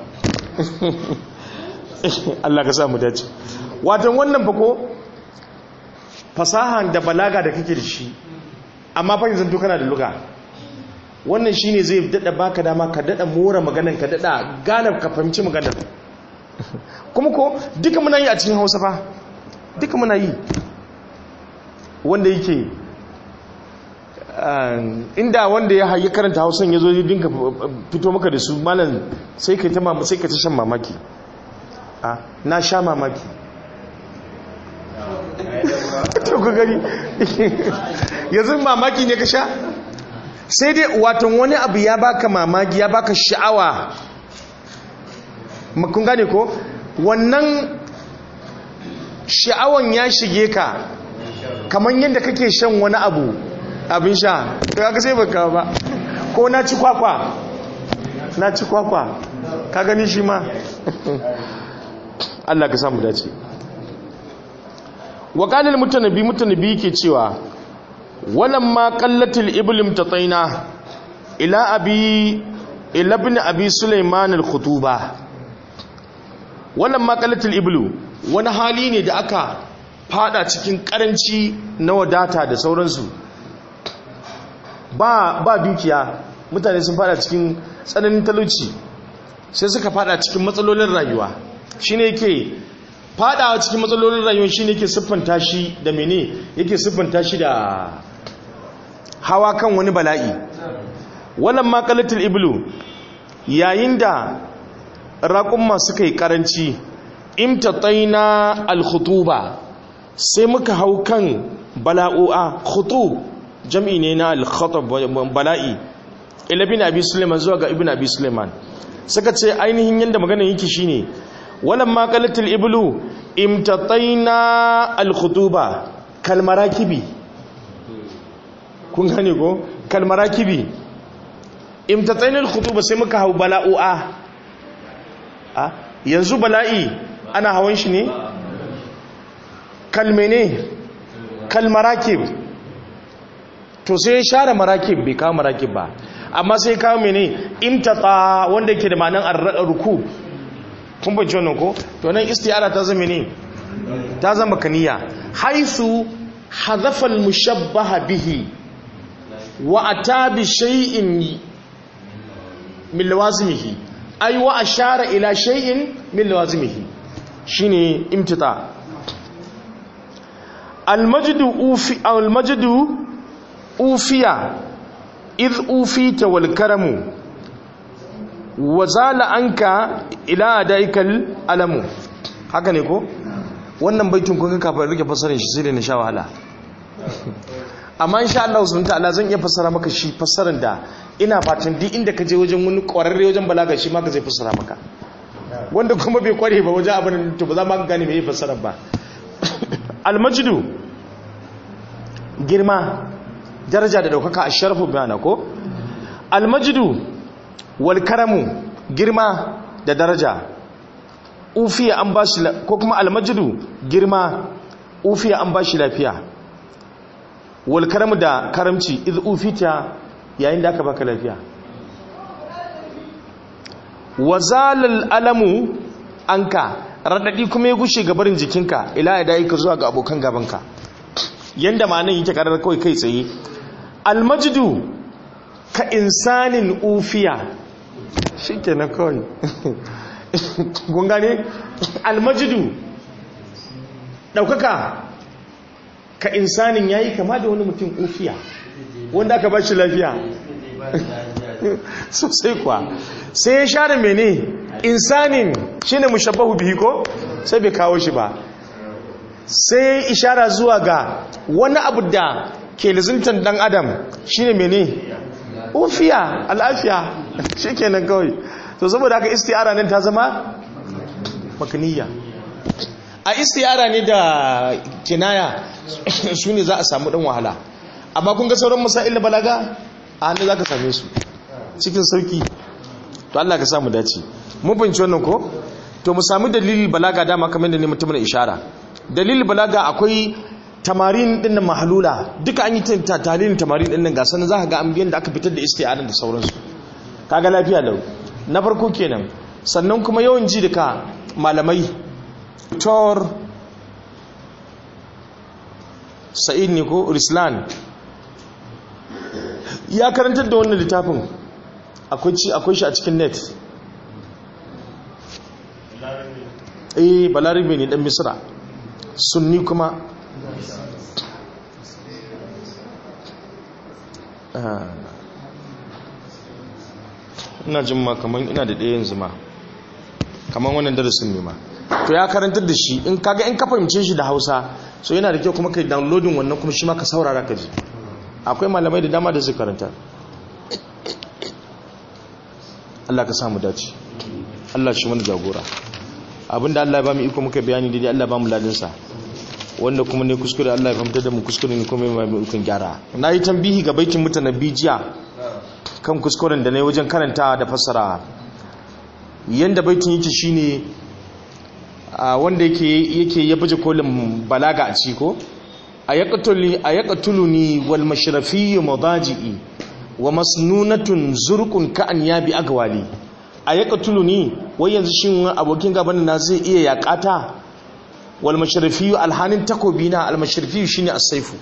[SPEAKER 1] Allah ka sa mu dace watan wannan fa ko fasahan da balaga da kake da shi amma fa yanzu to kana da luga wannan shine zai dada baka dama ka dada mora maganar ka dada gane ka fahimci maganar kuma ko duka muna yi a cikin Hausa fa duka muna yi wanda yake inda wanda ya hayi karanta Hausan yazo ya dinka fito maka da su malam sai kai ta mama sai ka ta shan mamaki a na sha mamaki to ku gari yanzu mamaki ne ka sha sai dai watan wani abu ya baka mamaki ya baka sha'awa kun gane ko wannan sha'awan ya shige ka kamar yadda kake shan wani abu abin sha kaga sai baka ba ko na ci kwakwa na ci kwakwa ka gani shi ma Allah ka samu dace wa qala al mutanabi mutanabi yake cewa walamma qallatil iblim tataina ila abi ila ibn abi sulaiman al khutuba walamma qallatil iblu wani hali ne da aka fada cikin karanci na wadata da sauransu ba ba dukiya mutane sun fada cikin tsananin talauci sai suka fada cikin matsalolin rayuwa shine yake fadawa cikin matsalolin rayuwa shine yake siffanta shi da mene yake siffanta shi da hawa kan wani bala'i wallan ma qalatul iblu yayin da raqumma suka yi karanci imtataina al-khutuba sai muka hau kan bala'u'a khutub jam'i ne na al-khatab bala'i ila bin abi sulaiman zuwa ga ibn abi sulaiman suka ce ainihin yanda maganar yake shine walam ma qalatul iblu imtataina al-khutuba kalmarakibi kun gane ko kalmarakibi imtataina al-khutuba sai muka hau bala'u'a a yanzu bala'i ana hawan shi ne kalmene kalmarakib to sai ya share marakib bai kawo marakib ba amma sai kawo mene imtata wanda yake da ma'anar ruku kun bace wannan ko to nan istiyara ta zama ne ta zama kaniya haisu hadafa al-mushabbaha bihi wa ata bi shay'in min lawazimihi ay wa ashara ila shay'in min lawazimihi shine imtita al-majdu ufi al-majdu ufiya idh ufita wal karamu wa zala anka ila daikal alamu haka ne ko wannan baitin kun ga kafin rike fasarin shi sai da na sha wahala amma insha Allah subhanahu ta'ala zan iya fasara maka shi fasaran da ina fatan duk inda ka je wajen wani kwararre wajen balaga shi ma ka zai fasara maka wanda kuma bai kware ba wajen abin to ba za ma gane me fasarar ba al-majdu girma daraja da daukaka a sharafu bayana ko almajidu wal karamu girma da daraja ufiya an bashi ko kuma almajidu girma ufiya an bashi lafiya wal karamu da karamci iz ufita yayin da aka baka lafiya wazalal alamu anka radadi kuma ya gushe gabarin jikinka ila ya dai ka zuwa ga abokan gabanka yanda ma nan yake karar kawai kai tsaye almajdu ka insanin ufiya shikenan kawai kun gane almajdu daukaka ka insanin yayi kama da wani mutum ufiya wanda aka bashi lafiya sosai kuwa sai ya share mene insanin shine mushabbahu bihi ko sai bai kawo shi ba sai ishara zuwa ga wani abu da ke lizintan dan adam shine mene ufiya al'afiya shikenan kawai to saboda haka isti'ara nan ta zama makaniya a isti'ara ne da kinaya su ne za a samu dan wahala amma kun ga sauran masail na balaga a hannu za ka same su cikin sauki to Allah ka samu dace mun fahimci wannan ko to mu samu dalilin balaga dama kamar da ne mutum na ishara dalilin balaga akwai tamarin din nan mahalula duka an yi tatalilin tamarin din nan ga sanan za ka ga ambiyan da aka fitar da isti'adan da sauransu kaga lafiya lau na farko kenan sannan kuma yawan ji duka malamai tor sa'id ne ko rislan ya karantar da wannan littafin akwai shi a cikin net eh balarabe ne dan misra sunni kuma ina jin ma kaman ina da ɗaya yanzu ma kaman wannan darasin ne ma to ya karantar da shi in kaga in ka fahimce shi da Hausa so yana da kyau kuma kai downloading wannan kuma shi ma ka saurara ka ji akwai malamai da dama da su karanta Allah ka samu dace Allah shi mana jagora abinda Allah ya ba mu iko muka bayani daidai Allah ba mu ladinsa wanda kuma ne kuskure Allah ya fahimtar da mu kuskure ne kuma mai ikon gyara na yi tambihi ga baitin mutanabbi jiya kan kuskuren da na yi wajen karanta da fassara yanda baitin yake shine wanda yake yake ya baje kolin balaga a ciko ayaqtuli ayaqtuluni wal mashrafi madaji'i wa masnunatun zurqun ka an yabi agwali ayaqtuluni wai yanzu shin abokin gaban na zai iya yakata wal mashrafi alhanin takobina al mashrafi shine as-saifu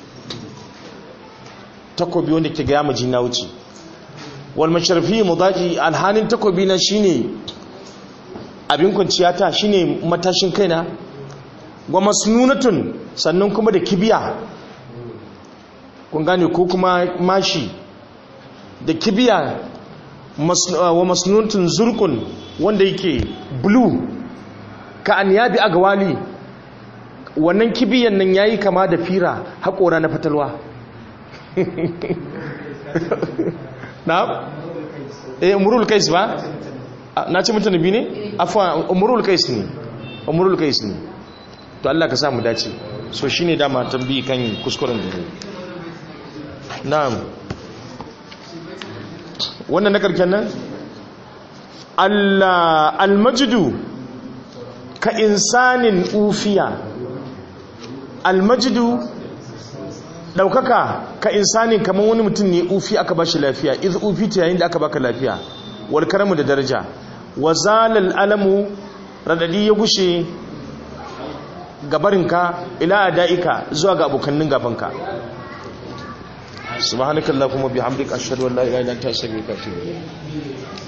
[SPEAKER 1] takobi wanda ke ga yaji na wuce wal mashrafi madaji alhanin takobina shine abin kwanciyata shine matashin kaina wa masnunatun sannan kuma da kibiya kun gane ko kuma mashi da kibiya wa masnunatun zurqun wanda yake blue ka an yabi agwali wannan kibiyan nan yayi kama da fira haƙora na fatalwa na eh umrul kais ba na ce mutane bi ne afwa umrul kais ne umrul kais ne to Allah ka samu dace so shine dama tambayi kan kuskuren da ne na'am wannan na karken nan Allah almajdu ka insanin ufiya almajdu daukaka ka insanin kaman wani mutum ne ufi aka bashi lafiya iz ufita yayin da aka baka lafiya wal karamu da daraja wa zalal alamu radadi ya gushe gabarinka ila adaika zuwa ga abokannin gabanka subhanakallahumma bihamdika ashhadu an la ilaha illa anta astaghfiruka wa atubu ilayk